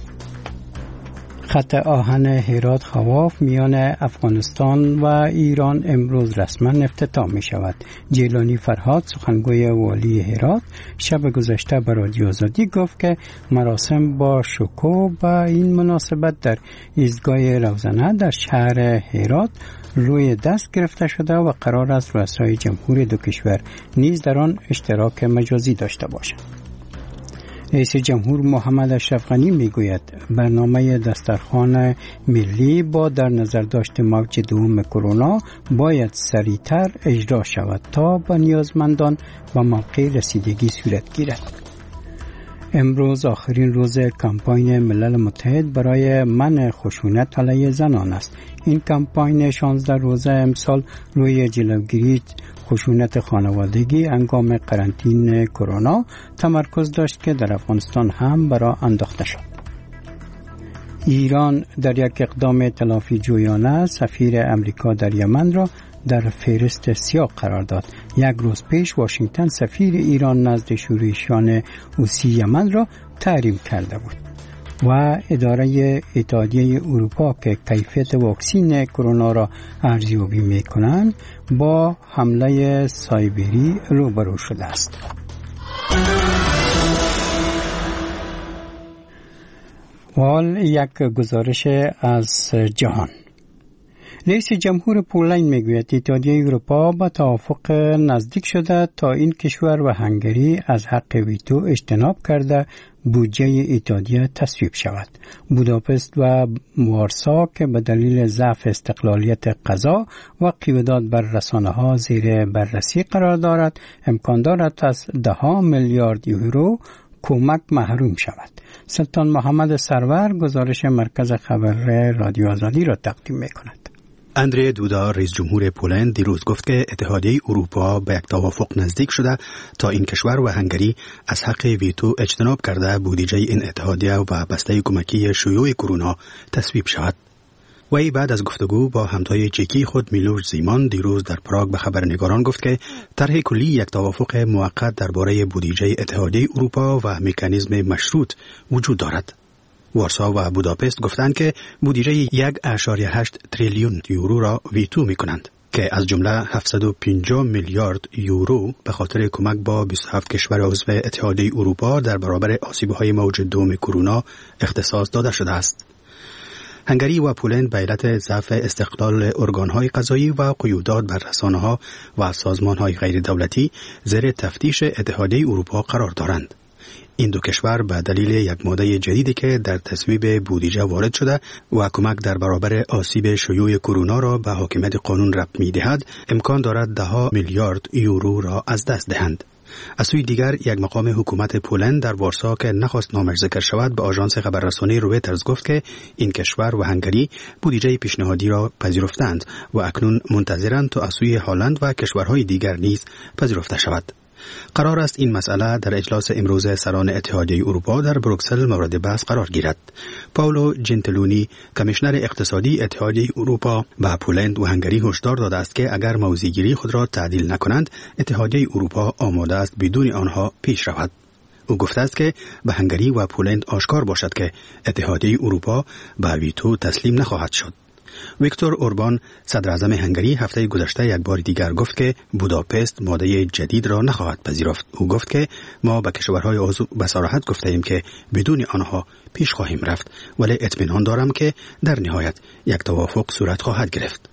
خط آهن هرات خواف میان افغانستان و ایران امروز رسما افتتاح می شود. جیلانی فرهاد سخنگوی والی هرات شب گذشته به رادیو آزادی گفت که مراسم با شکوه با این مناسبت در ایستگاه روزنه در شهر هرات روی دست گرفته شده و قرار است رؤسای جمهور دو کشور نیز در آن اشتراک مجازی داشته باشند. رئیس جمهور محمد اشرف غنی میگوید برنامه دسترخوان ملی با در نظر داشت موج دوم کرونا باید سریعتر اجرا شود تا به نیازمندان و موقع رسیدگی صورت گیرد. امروز آخرین روز کمپاین ملل متحد برای منع خشونت علیه زنان است. این کمپاین شانزده روزه امسال روی جلوگیری خشونت خانوادگی هنگام قرنطینه کرونا تمرکز داشت که در افغانستان هم برای انداخته شد. ایران در یک اقدام تلافی جویانه سفیر امریکا در یمن را در فهرست سیاه قرار داد. یک روز پیش واشنگتن سفیر ایران نزد شورشیان حوثی یمن را تحریم کرده بود و اداره اتحادیه اروپا که کیفیت واکسین کرونا را ارزیابی می‌کنند با حمله سایبری روبرو شده است. حال یک گزارش از جهان. رئیس جمهور پولند میگوید اتحادیه اروپا با توافق نزدیک شده تا این کشور و هنگری از حق ویتو اجتناب کرده بودجه اتحادیه تصویب شود. بوداپست و وارسا که به دلیل ضعف استقلالیت قضا و قیودات بر رسانه‌ها زیر بررسی قرار دارد، امکان دارد از ده میلیارد یورو کمک محروم شود. سلطان محمد سرور گزارش مرکز خبر رادیو آزادی را تقدیم می‌کند. اندری دودا رئیس جمهور پولند دیروز گفت که اتحادیه اروپا به یک توافق نزدیک شده تا این کشور و هنگری از حق ویتو اجتناب کرده بودجه این اتحادیه و بسته کمکی شیوع کرونا تصویب شود. وی بعد از گفتگو با همتای چکی خود میلوش زیمان دیروز در پراگ به خبرنگاران گفت که طرح کلی یک توافق موقت درباره بودجه اتحادیه اروپا و مکانیزم مشروط وجود دارد. وارسا و بوداپست گفتند که بودجه یک اشاری هشت تریلیون یورو را ویتو می کنند که از جمله هفتصد و پنجاه میلیارد یورو به خاطر کمک با بیست و هفت کشور عضو اتحادیه اروپا در برابر آسیب‌های موج دوم کرونا اختصاص داده شده است. هنگری و پولند به علت ضعف استقلال ارگان‌های قضایی و قیودات بر رسانه‌ها و سازمان‌های غیر دولتی زیر تفتیش اتحادیه اروپا قرار دارند. این دو کشور به دلیل یک ماده جدیدی که در تصویب بودجه وارد شده و کمک در برابر آسیب شیوع کرونا را به حاکمیت قانون ربط می‌دهد، امکان دارد ده میلیارد یورو را از دست دهند. از سوی دیگر یک مقام حکومت پولند در وارسا که نخواست نامش ذکر شود به آژانس خبررسانی رویترز گفت که این کشور و هنگری بودجه پیشنهادی را پذیرفتند و اکنون منتظرند تا از سوی هلند و کشورهای دیگر نیز پذیرفته شود. قرار است این مسئله در اجلاس امروز سران اتحادیه اروپا در بروکسل مورد بحث قرار گیرد. پاولو جنتلونی کمیشنر اقتصادی اتحادیه اروپا به پولند و هنگری هشدار داده است که اگر موضع‌گیری خود را تعدیل نکنند اتحادیه اروپا آماده است بدون آنها پیش رود. او گفته است که به هنگری و پولند آشکار باشد که اتحادیه اروپا به ویتو تسلیم نخواهد شد. ویکتور اوربان صدر اعظم هنگری هفته گذشته یک بار دیگر گفت که بوداپست ماده جدید را نخواهد پذیرفت. او گفت که ما به کشورهای عضو به صراحت گفته ایم که بدون آنها پیش خواهیم رفت، ولی اطمینان دارم که در نهایت یک توافق صورت خواهد گرفت.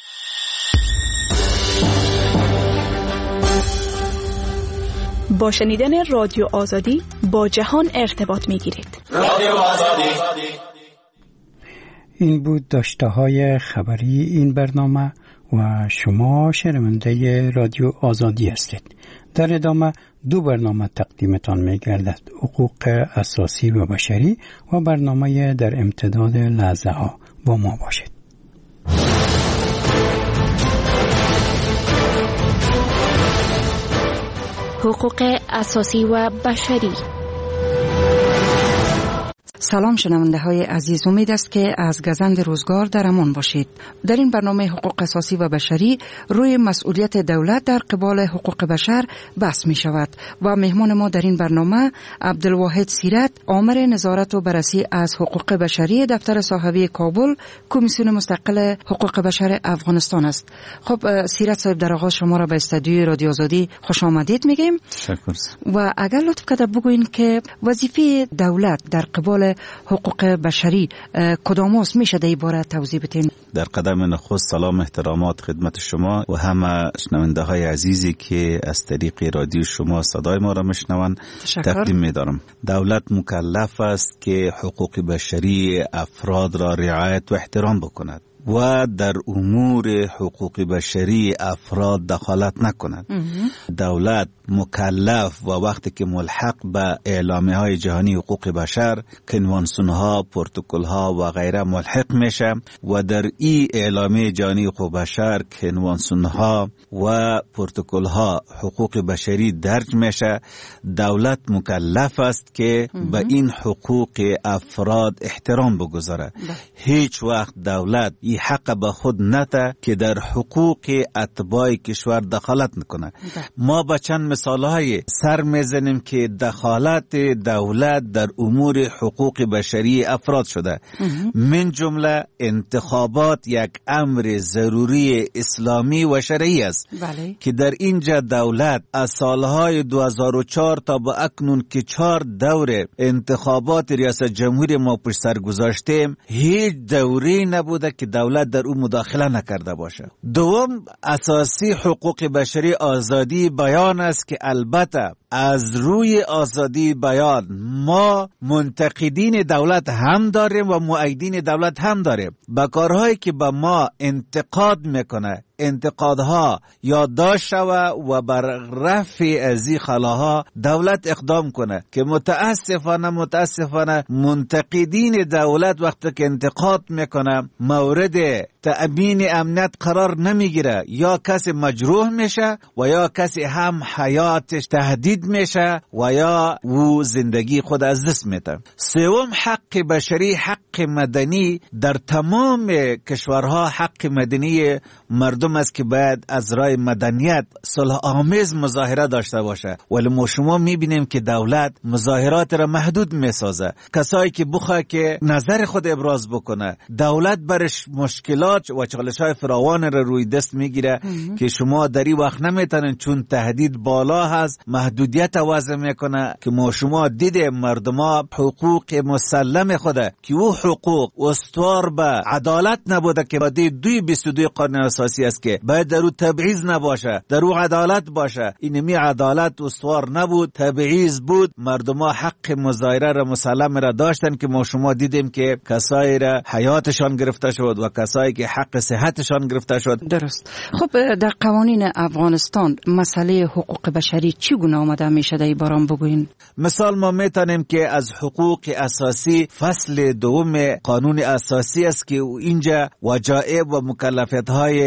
با شنیدن رادیو آزادی با جهان ارتباط می‌گیرید. رادیو آزادی. این بود داشته های خبری این برنامه و شما شنونده رادیو آزادی هستید. در ادامه دو برنامه تقدیمتان می گردد: حقوق اساسی و بشری و برنامه در امتداد لحظه ها. با ما باشید. حقوق اساسی و بشری. سلام شنونده های عزیز، امید است که از گزند روزگار در امان باشید. در این برنامه حقوق اساسی و بشری روی مسئولیت دولت در قبال حقوق بشر بحث می شود و مهمان ما در این برنامه عبدالواحد سیرت، آمر نظارت و بررسی از حقوق بشری دفتر صاحبی کابل، کمیسیون مستقل حقوق بشر افغانستان است. خب سیرت صاحب، در آغاز شما را به استودیوی رادیو آزادی خوش آمدید میگیم. تشکر. و اگر لطف کرده بگوین که وظیفه دولت در قبال حقوق بشری کدام است؟ میشه در این باره توضیح بدین؟ در قدم نخست سلام احترامات خدمت شما و همه شنونده های عزیزی که از طریق رادیو شما صدای ما را میشنوند تقدیم می‌دارم. دولت مکلف است که حقوق بشری افراد را رعایت و احترام بکند و در امور حقوق بشری افراد دخالت نکند. دولت مکلف و وقتی که ملحق به اعلامیه های جهانی حقوق بشر، کنوانسیون ها، پروتکل ها و غیره ملحق میشه و در این اعلامیه جهانی حقوق بشر، کنوانسیون ها و پروتکل ها حقوق بشری درج میشه، دولت مکلف است که به این حقوق افراد احترام بگذاره. هیچ وقت دولت این حق به خود نده که در حقوق اتباع کشور دخالت نکنه. ما با چند مثالهای سر میزنیم که دخالت دولت در امور حقوق بشری افراد شده. من جمله انتخابات یک امر ضروری اسلامی و شرعی است. بله. که در اینجا دولت از سالهای دو هزار و چهار تا به اکنون که چهار دور انتخابات ریاست جمهوری ما پشت سر گذاشتیم، هیچ دوری نبوده که دولت در اون مداخله نکرده باشه. دوم، اساسی حقوق بشری آزادی بیان است که البته از روی آزادی بیان ما منتقدین دولت هم داریم و مؤیدین دولت هم داریم. با کارهایی که به ما انتقاد میکنه انتقادها یادداشت شوه و بر رفع از این خلاها دولت اقدام کنه که متاسفانه متاسفانه منتقدین دولت وقتی که انتقاد میکنه مورد تأمین امنیت قرار نمیگیره، یا کسی مجروح میشه و یا کسی هم حیاتش تهدید میشه و یا او زندگی خود از دست میده. سوم، حق بشری، حق مدنی در تمام کشورها حق مدنی مردم است که باید از راه مدنیت صلح آمیز مظاهره داشته باشه، ولی ما شما میبینیم که دولت مظاهرات را محدود میسازه. کسایی که بخواه که نظر خود ابراز بکنه دولت برش مشکلات و چالش‌های فراوان را روی دست میگیره که شما در این وقت نمیتونن، چون تهدید بالا هست محدودیت وضع میکنه که ما شما دیده مردما حقوق مسلم خوده که او حقوق استوار به عدالت نبوده که بعد دوی بیست و دو قانون اساسی است که باید در او تبعیض نباشه، در او عدالت باشه. اینمی عدالت استوار نبود، تبعیض بود. مردما حق مظاهره را مسلم را داشتن که ما شما دیدیم که کسایی را حیاتشان گرفته شد و کسایی که حق صحتشان گرفته شد. درست. خب در قوانین افغانستان مسئله حقوق بشری چگونه آمده میشه در باران بگوین؟ مثال ما میتونیم که از حقوق اساسی فصل دوم قانون اساسی است که اینجا وجایب و مکلفیت های یک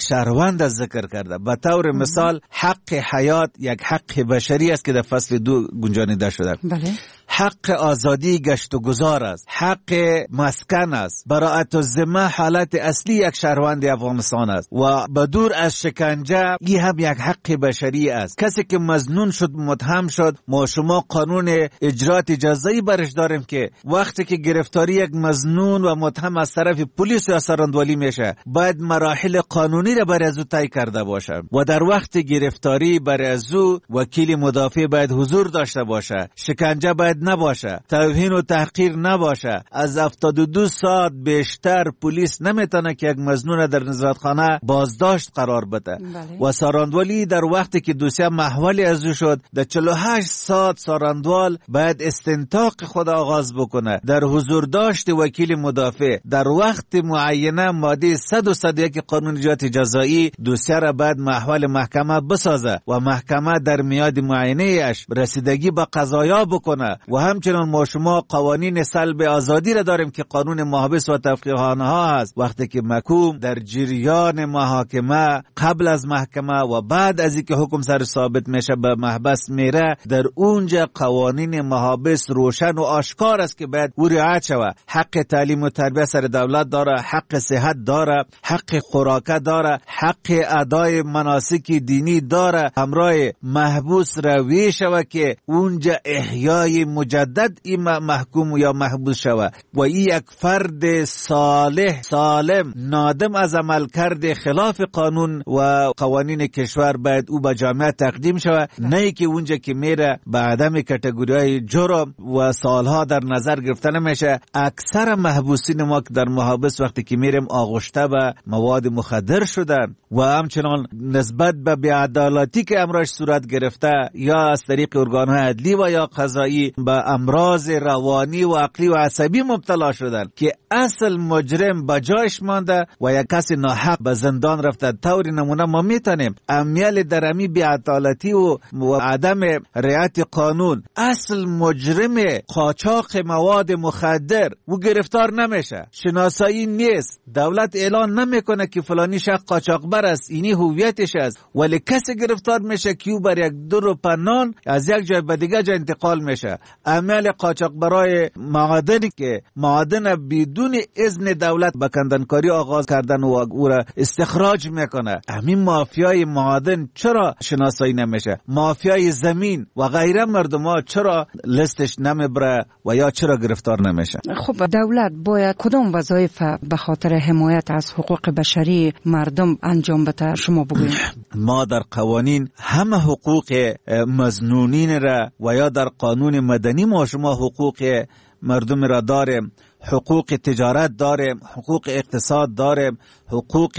شهروند از ذکر کرده. به طور مثال حق حیات یک حق بشری است که در فصل دو گنجانیده شده. بله. حق آزادی گشت و گذار است، حق مسکن است، براءت الذمه حالت اصلی یک شهروند افغانستان است و بدور از شکنجه این هم یک حق بشری است. کسی که مظنون شد، متهم شد، ما شما قانون اجرات جزایی برش داریم که وقتی که گرفتاری یک مظنون و متهم از طرف پلیس یا سراندولی میشه باید مراحل قانونی را برای از او طی کرده باشه و در وقت گرفتاری برای از او وکیل مدافع باید حضور داشته باشه، شکنجه باید نباشه، توهین و تحقیر نباشه. از هفتاد و دو ساعت بیشتر پلیس نمیتونه که یک مظنون در نظارتخانه بازداشت قرار بده. بله. و ساراندولی در وقتی که دوسیه محولی از او شد در چهل و هشت ساعت ساراندوال باید استنطاق خود آغاز بکنه در حضور داشت وکیل مدافع در وقت معینه. ماده صد و صد و یک قانون اجرات جزایی دوسیه را باید محول محکمه بسازه و محکمه در میاد معینه اش رسیدگی به قضایا بکنه. و همچنان ما شما قوانین سلب آزادی را داریم که قانون محابس و تفقیه‌خانه ها هست. وقتی که محکوم در جریان محاکمه قبل از محکمه و بعد از اینکه حکم سر ثابت میشه به محبس میره، در اونجا قوانین محابس روشن و آشکار است که باید او رعایت شود. حق تعلیم و تربیت سر دولت داره، حق صحت داره، حق خوراکه داره، حق ادای مناسک دینی داره. همراه محبوس روی شود که اونجا احیای مجدد این محکوم یا محبوس شود و این یک فرد صالح سالم نادم از عمل کرده خلاف قانون و قوانین کشور باید او به جامعه تقدیم شود، نه که اونجا که میره به عدم کاتگوری‌های جرم و سالها در نظر گرفته نمیشه. اکثر محبوسین ما که در محابس وقتی که میریم آغشته به مواد مخدر شدن و همچنان نسبت به بی‌عدالتی که امرش صورت گرفته یا از طریق ارگان‌های عدلی و یا قضایی به امراض روانی و عقلی و عصبی مبتلا شدن که اصل مجرم به جایش مانده و یک کسی ناحق به زندان رفته. طوری نمونه ما میتونیم امیال درمی بی‌عدالتی و, و عدم رعایت قانون اصل مجرم قاچاق مواد مخدر و گرفتار نمیشه، شناسایی نیست، دولت اعلان نمیکنه که فلانی شخص قاچاقبر است، اینی هویتش است، ولی کسی گرفتار میشه که او بر یک دور پنان از یک جای به دیگه جای انتقال میشه. عمل قاچاقبرای معادنی که معادن بدون اذن دولت به کندنکاری آغاز کردن و او را استخراج میکنه، همین مافیای معادن چرا شناسایی نمیشه؟ مافیای زمین و غیره مردم ها چرا لستش نمیبره و یا چرا گرفتار نمیشه؟ خب دولت باید کدام وظایف به خاطر حمایت از حقوق بشری مردم انجام بده؟ شما بگویید. ما در قوانین همه حقوق مظنونین را و یا در قانون مدنی ما شما حقوق مردم را داریم، حقوق تجارت داریم، حقوق اقتصاد داریم، حقوق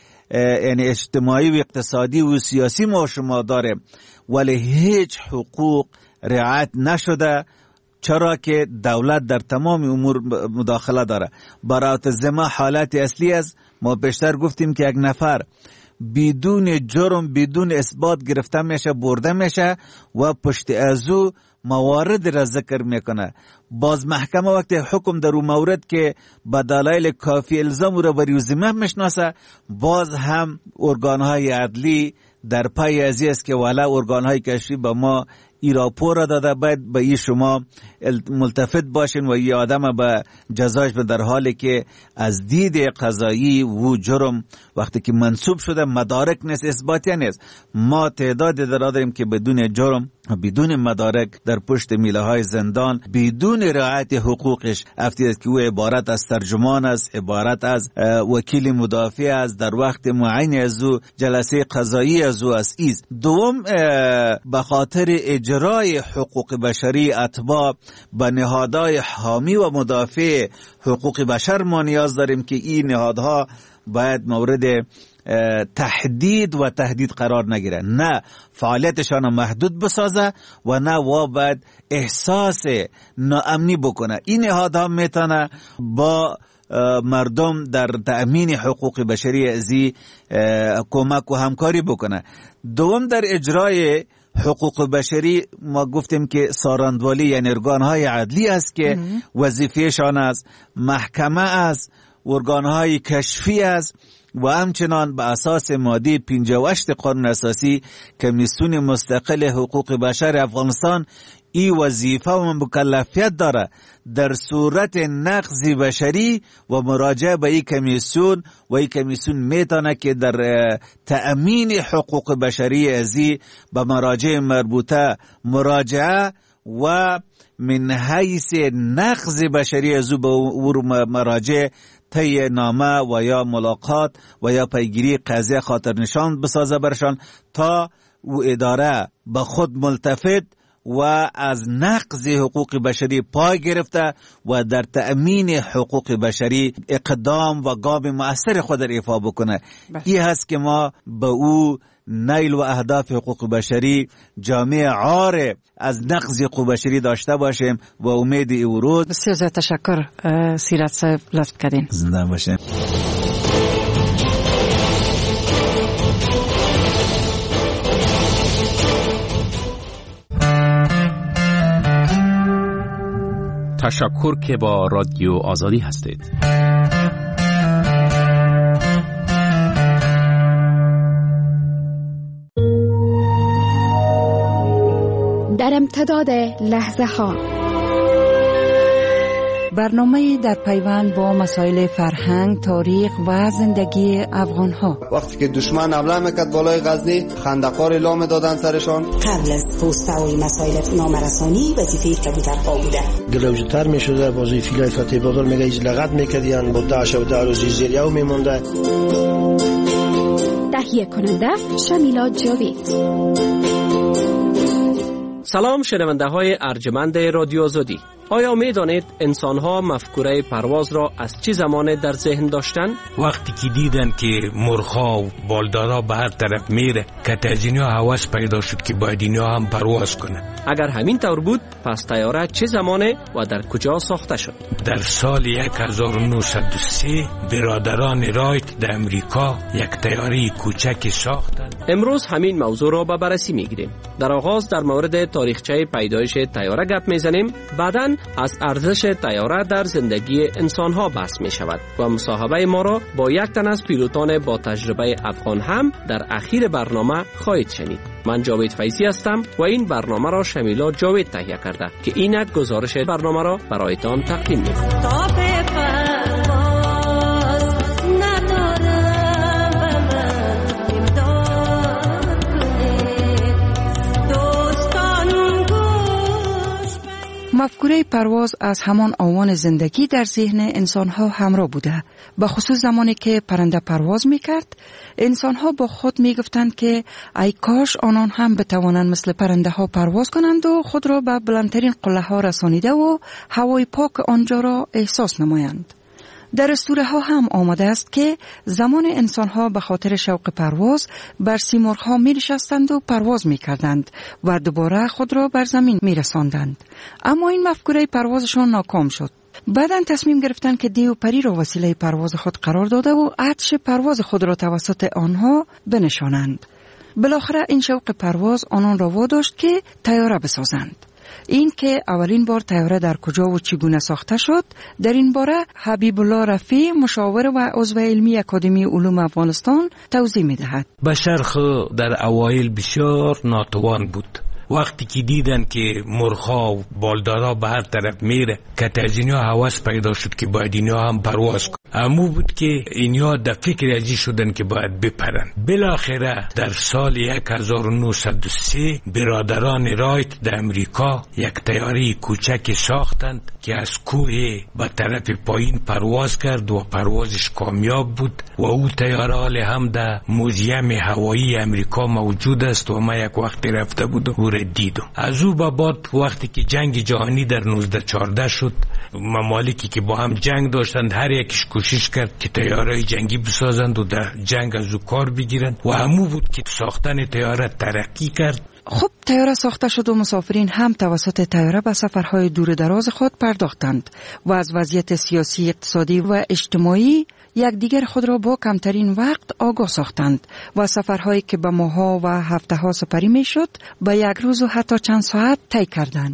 یعنی اجتماعی و اقتصادی و سیاسی ما شما داریم، ولی هیچ حقوق رعایت نشده. چرا که دولت در تمام امور مداخله داره. براءت الذمه حالت اصلی است. ما بیشتر گفتیم که یک نفر بدون جرم بدون اثبات گرفته میشه، برده میشه و پشت از او موارد را ذکر میکنه. باز محکمه وقتی حکم در اون مورد که به دلایل کافی الزام را بر ذمه میشناسه، باز هم ارگانهای عدلی در پای ازی است که والا ارگانهای کشفی به ما ای راپور را داده، باید به ای شما ملتفت باشین و ای آدم به جزایش به در حالی که از دید قضایی و جرم وقتی که منصوب شده مدارک نیست، اثباتی نیست. ما تعداد در داریم که بدون جرم بدون مدارک در پشت میله های زندان بدون رعایت حقوقش افتی است که او عبارت از ترجمان است، عبارت از وکیل مدافع است، در وقت معین از او جلسه قضایی از او است. ایز دوم به خاطر اجرای حقوق بشری اتباع به نهادهای حامی و مدافع حقوق بشر ما نیاز داریم که این نهادها باید مورد تهدید و تهدید قرار نگیره، نه فعالیتشان محدود بسازه و نه و باید احساس ناامنی بکنه. این نهادها میتونه با مردم در تأمین حقوق بشری ازی کمک و همکاری بکنه. دوم در اجرای حقوق بشری ما گفتیم که ساراندوالی یعنی ارگانهای عدلی است که وظیفهشان است، محکمه است ارگانهای کشفی است و همچنان به اساس ماده پنجاه و هشت قانون اساسی کمیسیون مستقل حقوق بشر افغانستان این وظیفه و مکلفیت داره در صورت نقض بشری و مراجعه به این کمیسیون و این کمیسیون میتونه که در تأمین حقوق بشری ازی به مراجع مربوطه مراجعه و من حیث نقض بشری ازو به مراجع طی نامه و یا ملاقات و یا پیگیری قضیه خاطر نشان بسازه برشان تا او اداره به خود ملتفت و از نقض حقوق بشری پای گرفته و در تأمین حقوق بشری اقدام و گام مؤثر خود را ایفا بکنه. این هست که ما به او نیل و اهداف حقوق بشری جامعه عار از نقض حقوق بشری داشته باشیم و امید او روز. بسیار زیاد تشکر سیرت صاحب، لطف کردین. زنده باشیم. تشکر که با رادیو آزادی هستید. در امتداد لحظه ها، برنامه در پیوند با مسائل فرهنگ، تاریخ و زندگی افغان ها. وقتی که دشمن حمله میکرد بالای غزنی، خندقار اعلام دادن سرشان. قبل از پوسته و مسائل نامرسانی وظیفه کبوترها بوده. گلوجتر میشده، بازی فیلای فتح بادر میگه ایز لغت میکردین با داعش و داروزی زیریو میمونده. تهیه کننده شمیلا جاوید. سلام شنونده های ارجمند رادیو آزادی. آیا می دانید انسان ها مفکوره پرواز را از چه زمان در ذهن داشتن؟ وقتی که دیدن که مرغ‌ها و بالدارا به هر طرف میره که از اینا هوس پیدا شد که باید اینا هم پرواز کنن. اگر همین طور بود پس طیاره چه زمانه و در کجا ساخته شد؟ در سال هزار و نهصد و سه برادران رایت در امریکا یک طیاره کوچکی ساختند. امروز همین موضوع را به بررسی میگیریم. در آغاز در مورد تاریخچه پیدایش طیاره گپ میزنیم، بعداً از ارزش طیاره در زندگی انسان‌ها بحث می‌شود و مصاحبه ما را با یک تن از پیلوتان با تجربه افغان هم در اخیر برنامه خواهید شنید. من جاوید فیضی هستم و این برنامه را شمیلا جاوید تهیه کرده که اینک گزارش برنامه را برایتان تقدیم می‌کنم. مفکوره پرواز از همان آوان زندگی در ذهن انسان‌ها همراه بوده. به خصوص زمانی که پرنده پرواز می‌کرد، انسان‌ها با خود می‌گفتند که ای کاش آنان هم بتوانند مثل پرنده‌ها پرواز کنند و خود را به بلندترین قله‌ها رسانیده و هوای پاک آنجا را احساس نمایند. در اسطوره ها هم آمده است که زمان انسان ها به خاطر شوق پرواز بر سیمرغ ها می نشستند و پرواز می کردند و دوباره خود را بر زمین می رساندند. اما این مفکوره پروازشان ناکام شد. بعداً تصمیم گرفتند که دیو پری را وسیله پرواز خود قرار داده و عطش پرواز خود را توسط آنها بنشانند. بالاخره این شوق پرواز آنان را واداشت که طیاره بسازند. این که اولین بار طیاره در کجا و چگونه ساخته شد، در این باره حبیب الله رفیع، مشاور و عضو علمی اکادمی علوم افغانستان توضیح می‌دهد. بشر خود در اوایل بسیار ناتوان بود. وقتی که دیدن که مرغ‌ها و بالدارا به هر طرف میره که از اینا هوس پیدا شد که باید اینا هم پرواز کنن. امو بود که اینا در فکر ازی شدن که باید بپرن. بالاخره در سال هزار و نهصد و سه برادران رایت در امریکا یک طیاره کوچکی ساختند که از کوه به طرف پایین پرواز کرد و پروازش کامیاب بود و او طیاره هم در موزیم هوایی امریکا موجود است و ما یک وقتی رفته بودم و را دیدم. از او به بعد وقتی که جنگ جهانی در نوزده چهارده شد، ممالکی که با هم جنگ داشتند هر یکیش کوشش کرد که طیاره جنگی بسازند و در جنگ از او کار بگیرند و همو بود که ساختن طیاره ترقی کرد. خب طیاره ساخته شد و مسافرین هم توسط طیاره به سفرهای دور دراز خود پرداختند و از وضعیت سیاسی، اقتصادی و اجتماعی یک دیگر خود را با کمترین وقت آگاه ساختند و سفرهایی که به ماه‌ها و هفته‌ها سپری می‌شد به یک روز و حتی چند ساعت طی کردند.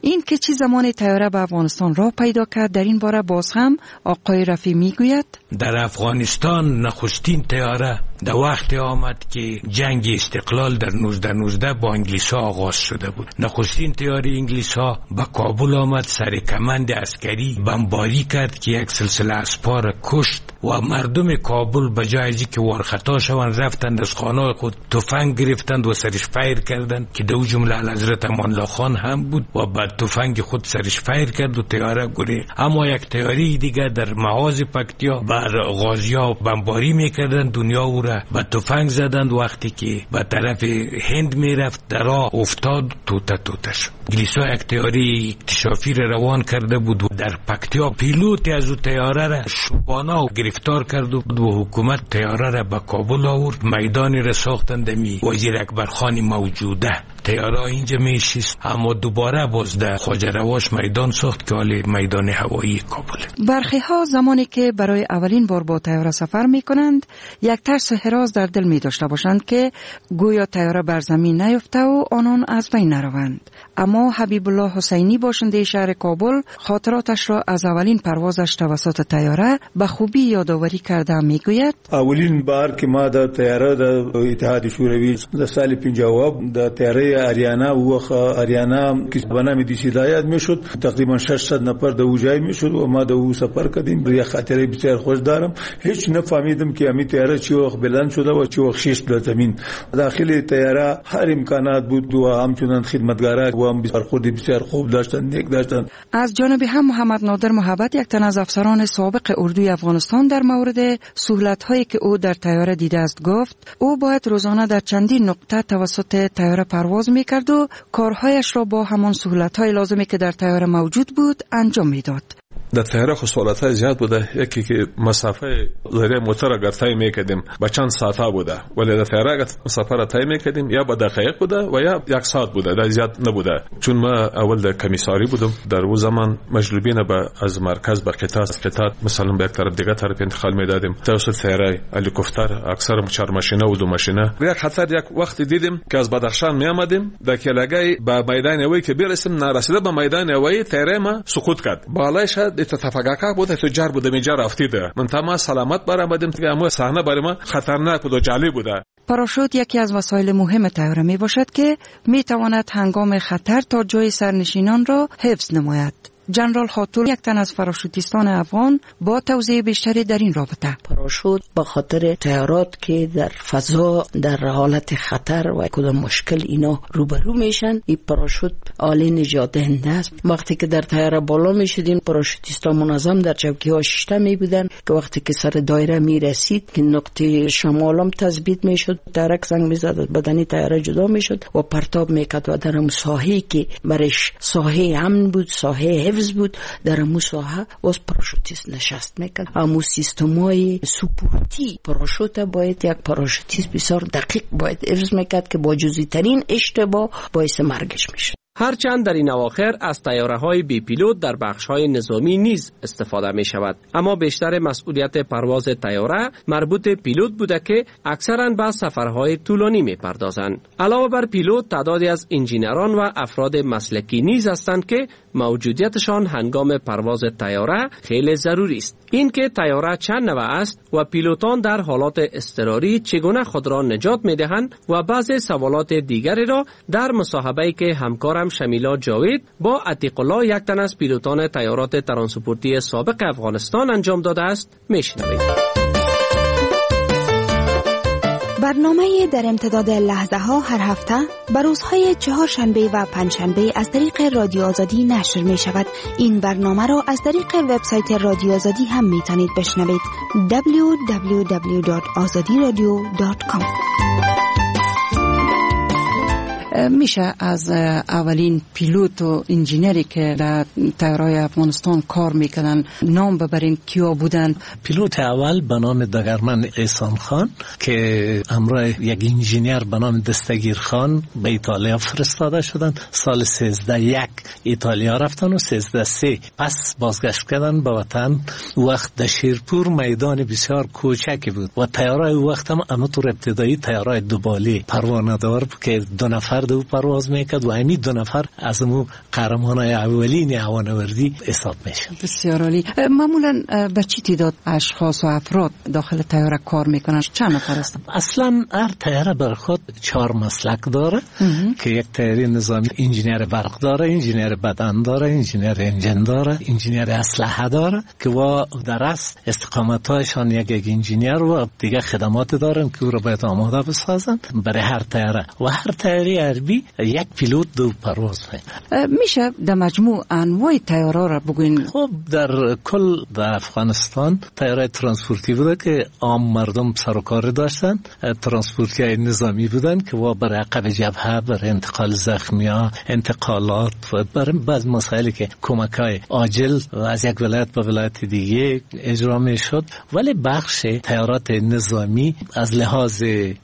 این که چه زمان طیاره به افغانستان را پیدا کرد، در این باره باز هم آقای رفی میگوید در افغانستان نخستین طیاره در وقت آمد که جنگ استقلال در نوزده نوزده با انگلیس ها آغاز شده بود. نخستین طیاره انگلیس ها به کابل آمد، سر کمند عسکری بمباری کرد که یک سلسله اسپا را کشت و مردم کابل به جای از که وارخطا شوند رفتند از خانه خود تفنگ گرفتند و سرش فایر کردند که دو جمله حضرت امان الله خان هم بود و بعد تفنگ خود سرش فایر کرد و طیاره گریخت. اما یک طیاره دیگه در محاذ پکتیا بر غازی‌ها بمباری میکردند، دنیا او را با تفنگ زدند. وقتی که به طرف هند میرفت در راه افتاد، توته توته شد. انگلیس‌ها یک طیاره اکتشافی را روان کرده بود و در پکتیا پیلوت از او طیاره را شبانه گرفتار کرد و حکومت طیاره را به کابل آورد. میدانی را ساختند می وزیر اکبر خان موجوده طیاره اینجا میشیست، اما دوباره باز در خواجه رواش میدان ساخت که حالی میدان هوایی کابل. برخی ها زمانی که برای اولین بار با طیاره سفر میکنند یک ترس و هراس در دل می داشته باشند که گویا طیاره بر زمین نیفته و آنان از بین نروند. اما حبیب الله حسینی باشنده شهر کابل خاطراتش را از اولین پروازش توسط طیاره به خوبی یادآوری کرده میگوید اولین بار که ما در طیاره در اتحاد شوروی در سال پنجاه در طیاره آریانا و آریانا که به نام دیس هدایت میشد، تقریبا ششصد نفر در اوجای میشد و ما در او سفر کردیم. یک خاطره بسیار خوش دارم. هیچ نفهمیدم که امی طیاره چی وقت بلند شده و چی وقت شش در زمین. داخل طیاره هر امکانات بود و همچنان خدمتگارا و هم برخوردی بسیار خوب داشتن، نیک داشتن. از جانب هم محمد نادر محبت، یک تن از افسران سابق اردوی افغانستان، در مورد سهولت‌هایی که او در طیاره دیده است گفت او باید روزانه در چندین نقطه توسط طیاره پرواز می‌کرد و کارهایش را با همان سهولت‌های لازمی که در طیاره موجود بود انجام می‌داد. در طیاره خو سهولت‌های زیاد بوده. یکی که مسافه ذریعه موتور اگر طی می‌کردیم با چند ساعته بوده، ولی در طیاره اگر مسافه را طی می‌کردیم یا با دقایق بوده و یا یک ساعت بوده، در زیاد نبوده. چون ما اول در کمیساری بودم در اون زمان مجلوبین به از مرکز به قطار قطار مثلا به یک طرف دیگه طرف انتقال می‌دادیم. توسط طیاره هلیکوپتر اکثر چهار ماشینه و دو ماشینه. یک خطر یک وقت دیدیم که از بدخشان می‌آمدیم در کلاگای به میدان هوایی که برسیم، نرسیده به میدان هوایی طیاره ما سقوط کرد. بالایش اتفاقا بوده تجار بوده میجا رفتیده. من تمام سلامت برآمدیم که اما صحنه برای ما خطرناک بود و جالب بوده. پاراشوت یکی از وسایل مهم طیاره می باشد که می تواند هنگام خطر تا جای سرنشینان را حفظ نماید. جنرال خاطور، یک تن از پاراشوتیستان افغان، با توضیح بیشتری در این رابطه. پاراشوت به خاطر طیارات که در فضا در حالت خطر و کدام مشکل اینا روبرو میشن، این پاراشوت عالی نجات دهنده است. وقتی که در طیاره بالا میشدیم، پاراشوتیستان منظم در چوکی ها شیشته می بودن که وقتی که سر دایره می رسید که نقطه شمالم تثبیت میشد، ترک زنگ میزد، بدنی طیاره جدا میشد و پرتاب میکرد و در اون ساحه‌ای که برش ساحه امن بود، ساحه حفظ بود، در امو ساحه واس پاراشوتیست نشست میکرد. امو سیستمای سپورتی پاراشوت باید یک پاراشوتیست بسیار دقیق باید حفظ میکرد که با جزئی ترین اشتباه باعث مرگش میشه. هرچند در این اواخر از طیاره‌های بی پیلوت در بخش‌های نظامی نیز استفاده می‌شود، اما بیشتر مسئولیت پرواز طیاره مربوط به پیلوت بوده که اکثراً به سفرهای طولانی می‌پردازند. علاوه بر پیلوت، تعدادی از انجینران و افراد مسلکی نیز هستند که موجودیتشان هنگام پرواز طیاره خیلی ضروری است. این که طیاره چند نوع است و پیلوتان در حالات اضطراری چگونه خود را نجات می‌دهند و بعضی سوالات دیگری را در مصاحبه‌ای که همکارم شمیلا جاوید با عتیق الله، یک تن از پیلوتان طیارات ترانسپورتی سابق افغانستان انجام داده است میشنوید. برنامه در امتداد لحظه ها هر هفته بر روزهای چهارشنبه و پنجشنبه از طریق رادیو آزادی نشر می شود. این برنامه را از طریق وبسایت رادیو آزادی هم می توانید بشنوید. دبلیو دبلیو دبلیو دات آزادی رادیو دات کام. میشه از اولین پیلوت و انجینری که در طیاره افغانستان کار میکنن نام ببرین کیا بودن؟ پیلوت اول به نام دگرمن احسان خان که همراه یک انجینیر به نام دستگیر خان به ایتالیا فرستاده شدند. سال سیزده یک ایتالیا رفتن و سیزده سه پس بازگشت کردن به وطن. وقت در شیرپور میدان بسیار کوچکی بود و طیاره وقت هم همونطور ابتدایی طیاره دوباله پروانه دار که دو نفر دو پرواز میکرد و همین دو نفر از مو قهرمانای اولین هوانوردی حساب میشن. بسیار عالی. معمولا به چی تعداد اشخاص و افراد داخل طیاره کار میکنن؟ چند نفر هستن؟ اصلا هر طیاره بر خود چهار مسلک داره که یک طیاره نظامی انجینیر برق داره، انجینیر بدن داره، انجینیر انجن داره، انجینیر اسلحه داره که و در اصل استقامتایشان یک یک انجینیر و دیگه خدمات دارن که او را باید آماده بسازن برای هر طیاره و هر طیاره حربی یک پیلوت دو پرواز میکنه. میشه در مجموع انواع طیاره را بگوین؟ خب در کل در افغانستان طیاره ترانسپورتی بوده که عام مردم سر و کار داشتن، ترانسپورتی های نظامی بودن که و برای عقب جبهه برای انتقال زخمیا، انتقالات و برای بعض مسائلی که کمک های عاجل از یک ولایت به ولایت دیگه اجرا می شد. ولی بخش طیارات نظامی از لحاظ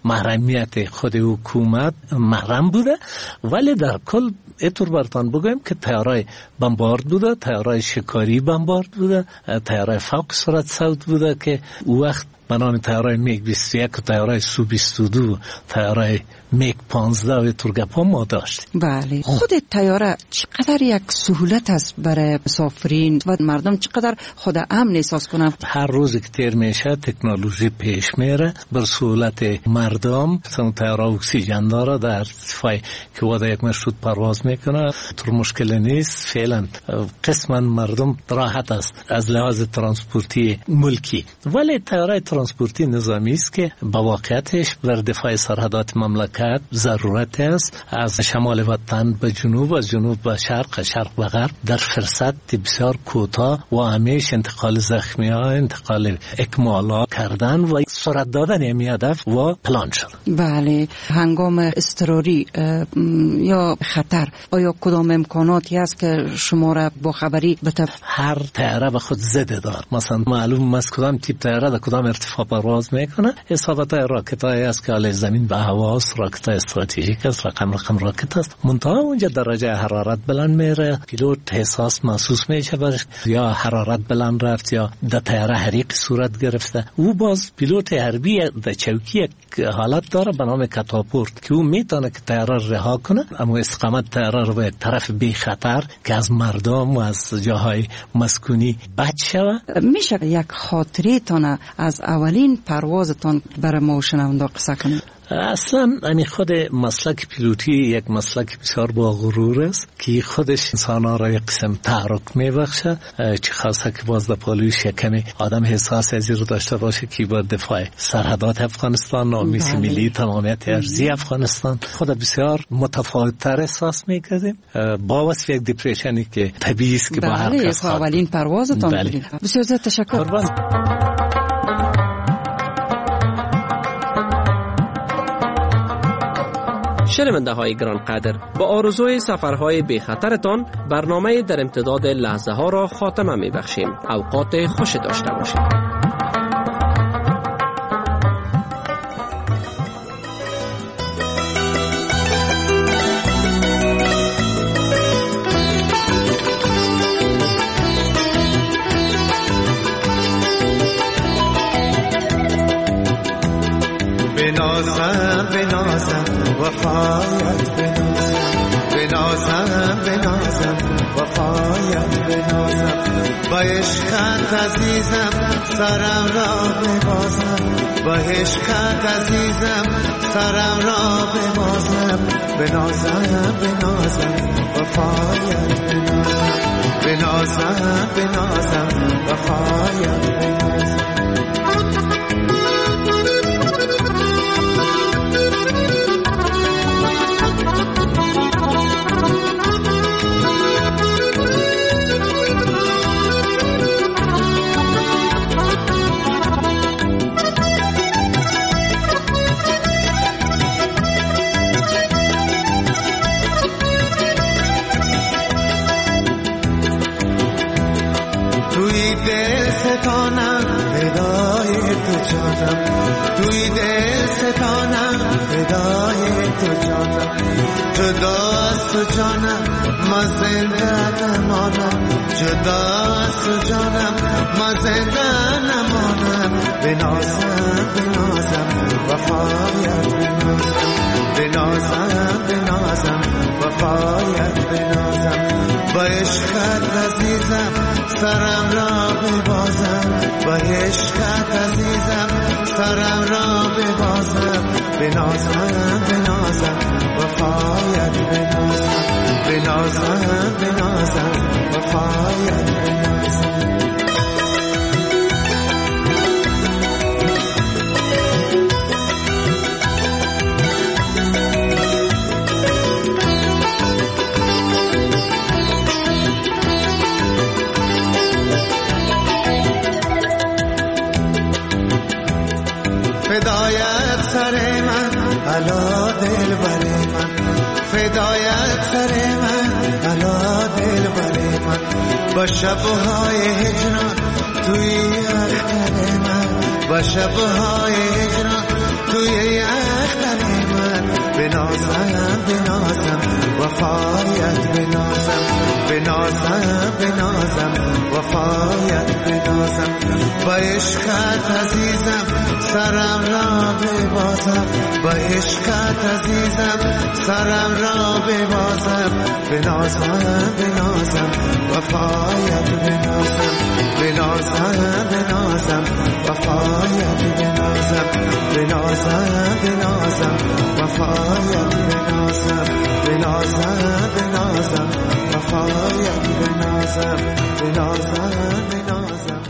محرمیت خود حکومت محرم بوده، ولی در کل اینطور براتون بگویم که طیاره بمبارد بوده، طیاره شکاری بمبارد بوده، طیاره فوق سرعت صوت بوده که وقت به نام طیاره میگ بیست و یک و طیاره سو بیست و دو، طیاره میگ پانزده و ترگپا ما داشتیم. بله. خود طیاره چقدر یک سهولت است برای مسافرین و مردم چقدر خود امن احساس کنن؟ هر روز که تیر میشه تکنولوژی پیش میره بر سهولت مردم. مثلا طیاره اکسیژن داره در ارتفاع که واسه یک مشروط پرواز میکنه، تو مشکل نیست. فعلا قسما مردم راحت است از لحاظ ترانسپورتی ملکی. ولی طیاره ترانسپورتی نظامی است که با واقعیتش بر دفاع سرحدات مملکت ضرورت است. از شمال وطن به جنوب، از جنوب به شرق، شرق به غرب در فرصت بسیار کوتاه و همیشه انتقال زخمی‌ها، انتقال اکمالات کردن و سرعت دادن همی هدف و پلان شد. بله. هنگام اضطراری یا خطر آیا کدام امکاناتی هست که شما را با خبری بتف؟ هر طیاره به خود ضد دار. مثلا معلوم است کدام تیپ طیاره در کدام ارتفاع پرواز میکنه. حسابات راکت‌های است که علیه زمین به هواست، راکت استراتژیک است، رقم رقم راکت است. منتها اونجا درجه حرارت بلند میره، پیلوت حساس محسوس میشه برش یا حرارت بلند رفت یا در طیاره حریق صورت گرفته. او باز پیلوت حربی در چوکی حالت داره به نام کاتاپورت که او میتونه که طیاره رها کنه، اما استقامت طیاره رو به طرف بی خطر که از مردم و از جاهای مسکونی بچ شوه. میشه یک خاطره تان از اولین پروازتان برای ما شنونده قصه کنید؟ اصلا یعنی خود مسلک پیلوتی یک مسلک بسیار با غرور است که خودش انسان‌ها را یک قسم تحرک می‌بخشه، چه خاصه که باز در پالوی شکمی آدم حساس از رو داشته باشه که با دفاع سرحدات افغانستان، نامیس ملی، تمامیت ارضی افغانستان خود بسیار متفاوت‌تر احساس می‌کردیم با وصف یک دیپریشنی که طبیعی است که با هر کس اولین پروازتان بله. بسیار زیاد تشکر. شنونده های گرانقدر، با آرزوی سفرهای بی خطرتان برنامه در امتداد لحظه ها را خاتمه می بخشیم. اوقات خوش داشته باشید. بنازم بنازم وفایت بنازم، بنازم بنازم وفایت بنازم، با عشقت عزیزم سرم را ببازم، با عشقت عزیزم سرم را ببازم، بنازم بنازم وفایت بنازم، بنازم بنازم وفایت بنازم. توی دل ستانم ندای تو بنازم، توی دل ستانم فدای تو جانم، جدا از تو جانم ما زنده نمانم، جدا از تو جانم ما زنده نمانم. بنازم بنازم وفایت بنازم، بنازم بنازم وفایت بنازم. با عشقت عزیزم سرم را ببازم، با عشقت عزیزم سرم را ببازم. بنازم بنازم وفایت بنازم، بنازم بنازم وفایت بنازم. فدایت سر من علا دل بر من، فدایت سر من علا دل بر من. با شبهای هجران توی اختر من، با شبهای هجران توی اختر من. بنازم بنازم وفایت بنازم، بنازم بنازم وفایت بنازم. با عشقت عزیزم سرم را ببازم، با عشقت عزیزم سرم را ببازم. بنازم بنازم وفایت بنازم، بنازم بنازم وفایت بنازم، بنازم بنازم وفایت بنازم، بنازم بنازم وفایت بنازم، بنازم بنازم.